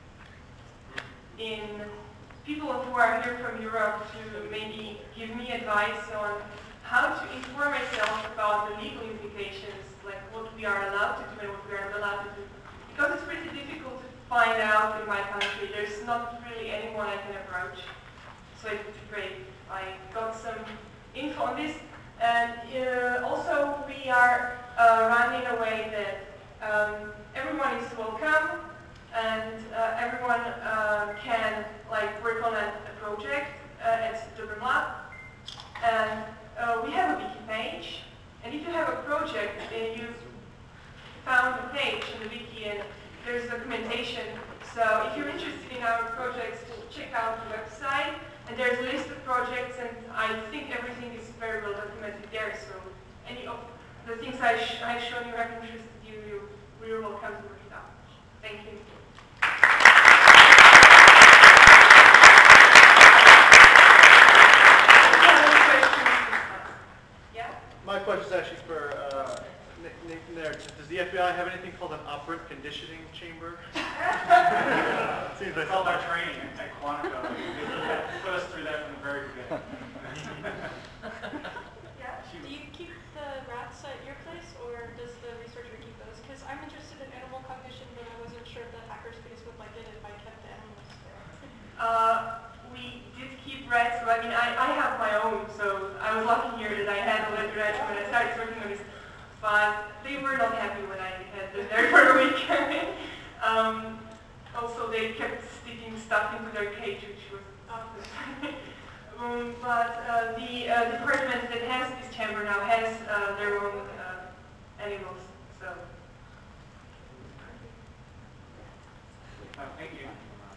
in people who are here from Europe to maybe give me advice on how to inform myself about the legal implications, like what we are allowed to do and what we are not allowed to do. Because it's pretty difficult to find out in my country. There's not really anyone I can approach. So it would be great if I got some info on this. And also we are run in a way that everyone is welcome and everyone can work on a project at Dublin Lab. And we have a wiki page. And if you have a project and you've found a page in the wiki and there's documentation, so if you're interested in our projects, check out the website. And there's a list of projects, and I think everything is very well documented there. So any of the things I've shown you have interested you, you're welcome to look it up. Thank you. My question is actually for Nick there. Does the FBI have anything called an operant conditioning chamber? Seems like all our training at Quantico. They put us through that from the very beginning. Yeah. Do you keep the rats at your place, or does the researcher keep those? Because I'm interested in animal cognition, but I wasn't sure if the hackerspace would like it if I kept the animals there. We did keep rats, so I mean, I have my own, so I was lucky here that I had a little rat when I started working on this, but they were not happy when I had them there for a week. Also, they kept sticking stuff into their cage, which was awesome. But the department that has this chamber now has their own animals, so. Thank you.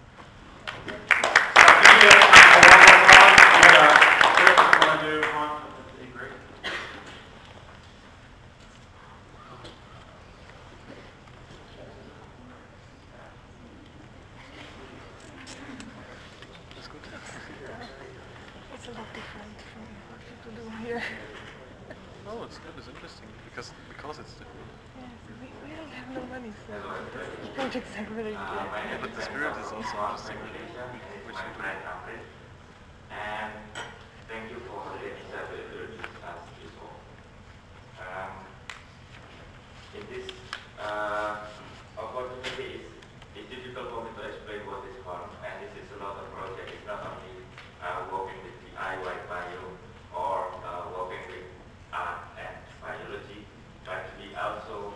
It's a lot different from what people do here. Oh, it's good. It's interesting because it's different. Yeah, we don't have no money, so the projects are really good. Yeah, but the spirit is also interesting. Which you do. And thank you for the initiative as before. In this opportunity, it's difficult for me to explain what is fun, and this is a lot of project. It's not only working with DIY bio or working with art and biology, but we also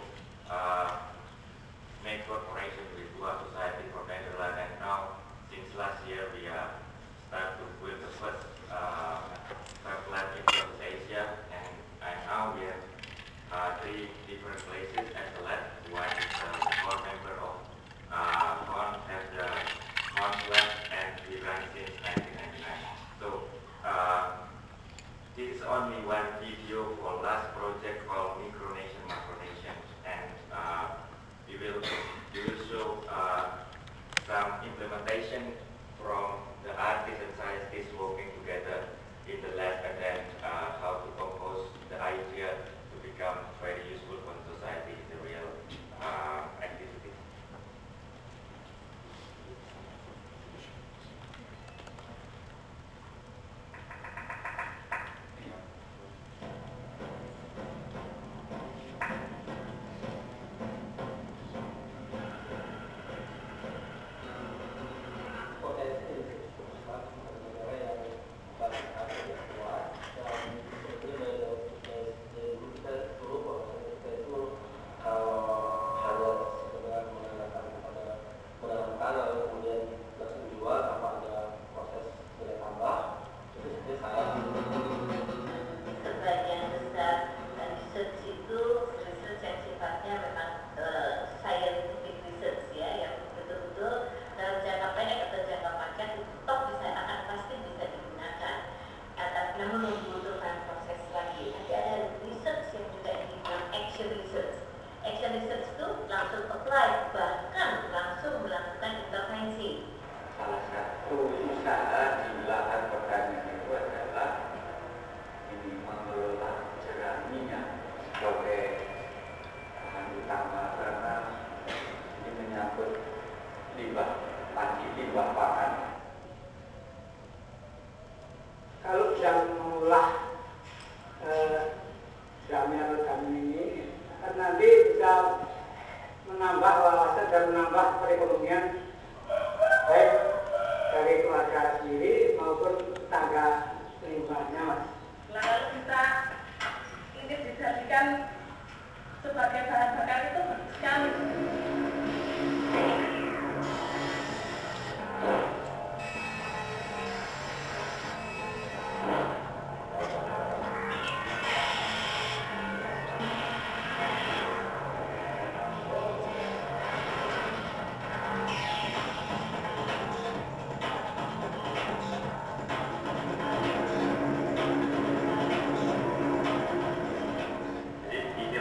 make cooperation with Dua Society for Netherlands, and now since last year we start to build the first lab in South Asia, and now we have 3 different places at the lab. One is the core member of one has the one lab, and we run since 1999. So this is only one video for last project called Micronation Macronation, and we will show some implementation from the artists and scientists working together in the lab, and then how to compose the idea to become very useful for society in the real activity.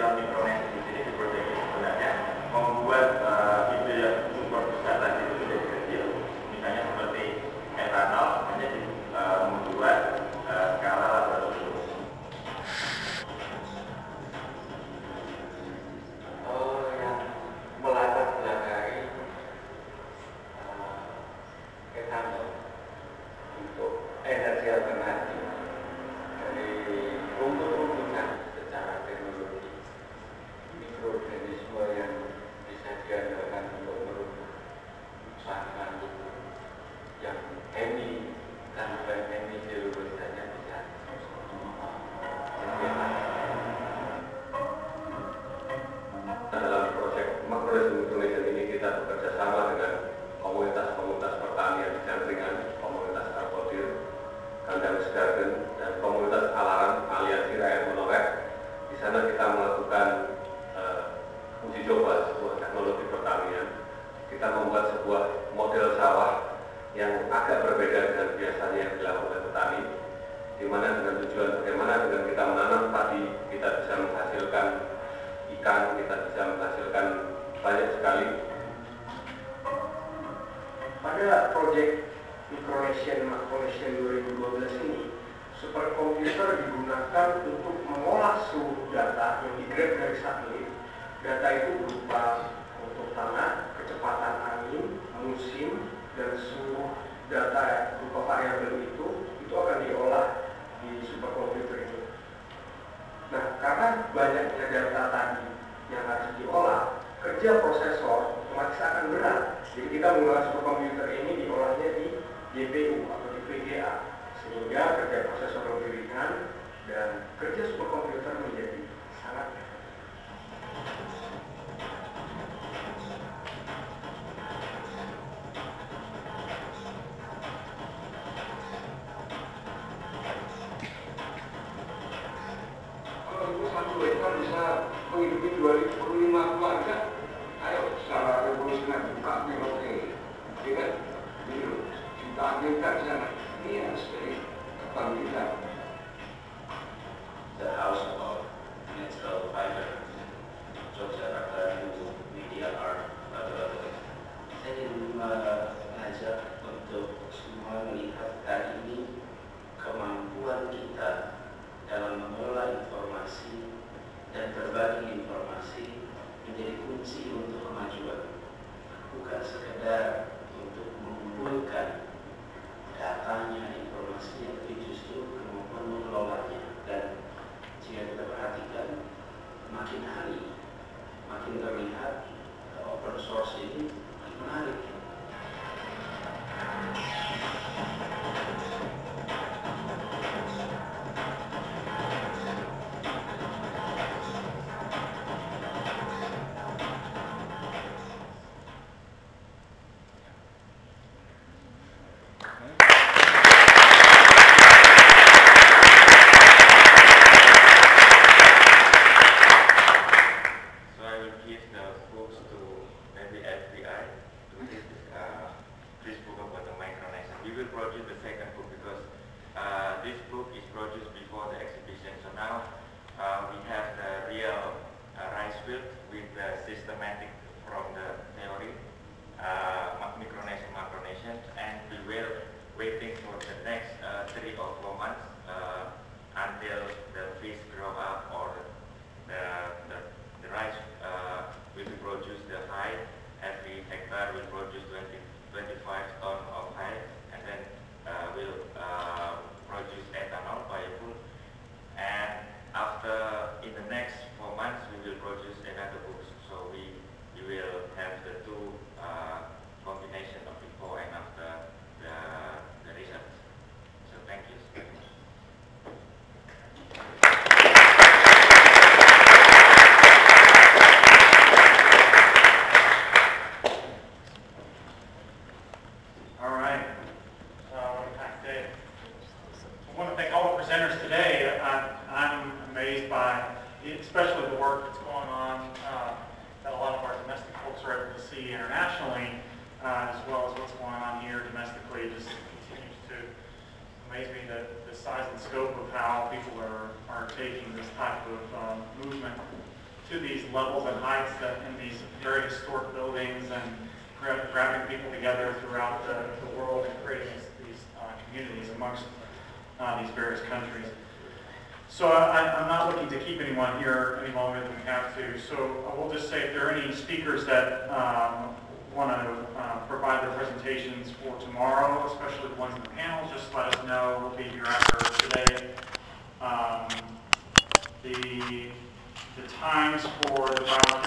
dalam Micronesia di sini di proyek ini sebenarnya membuat ide yang super besar tadi itu menjadi kecil. Misalnya seperti etanol menjadi membuat skala laboratorium. Yang melatar belakangi etanol untuk energi alternatif dari rumput-rumputan secara teknologi, mikroorganisme yang bisa diandalkan untuk merumuskan tubuh yang tanpa seluruhnya bisa dalam proyek Micronesia ini kita bekerja sama dengan komunitas-komunitas pertanian di Jangkringan, komunitas Arbodir, Gandaris Garden, dan komunitas Alaran Aliansi Rakyat Monorek. Di sana kita melakukan uji coba sebuah teknologi pertanian. Kita membuat sebuah model sawah yang agak berbeda dengan biasanya yang dilakukan oleh petani, di mana dengan tujuan bagaimana dengan kita menanam padi, kita bisa menghasilkan ikan, kita bisa menghasilkan banyak sekali. Pada proyek Micronesian Macronesian 2012 ini, superkomputer digunakan untuk mengolah seluruh data yang di-grab dari satelit. Data itu berupa untuk tanah, kecepatan angin, musim, dan seluruh data berupa variabel itu akan diolah di superkomputer ini. Nah, karena banyaknya data tadi yang harus diolah, kerja prosesor otomatis akan berat. Jadi kita menggunakan superkomputer ini diolahnya di GPU atau di VGA, sehingga kerja prosesor lebih ringan dan kerja superkomputer menjadi sangat efektif. Kalau itu satu hektar bisa menghidupi 2.005 keluarga. Ayo secara revolusioner buka birokrasi, ya kan? Kita ambilkan di sana. Ini yang sebagai kebangkitan. The House of Natural Fiber, Yogyakarta Media Art Laboratory. Saya ingin mengajak untuk semua melihat hari ini kemampuan kita dalam mengelola informasi dan berbagi informasi menjadi kunci untuk kemajuan, bukan sekedar untuk mengumpulkan datanya, informasinya, tapi justru kemampuan mengelolanya. Dan jika kita perhatikan, makin hari makin terlihat open source ini makin menarik. So I will give the books to maybe FBI to this book about the Micronesia. We will produce the second book because this book is produced before the exhibition. So now we have the real rice field with the systematic from the theory, Micronesian, Macronesian, and we will waiting for the next 3 or 4 months until the fish grow up or the rice will be produced the high. Every hectare will produce 25 tons of high, and then will produce ethanol, biofuel. And after, in the next 4 months, we will produce another book. So we will have the two combination of before and after the results. So thank you very much. All right. What a packed day. I want to thank all the presenters today. I'm amazed by, especially the work that's going on that a lot of our domestic folks are able to see internationally, as well as what's going on here domestically. It just continues to amaze me the size and scope of how people are taking this type of movement to these levels and heights that in these very historic buildings and grabbing people together throughout the world and creating these communities amongst these various countries. So I'm not looking to keep anyone here any longer than we have to. So I will just say if there are any speakers that want to provide their presentations for tomorrow, especially the ones in the panel, just let us know. We'll be here after today. The times for the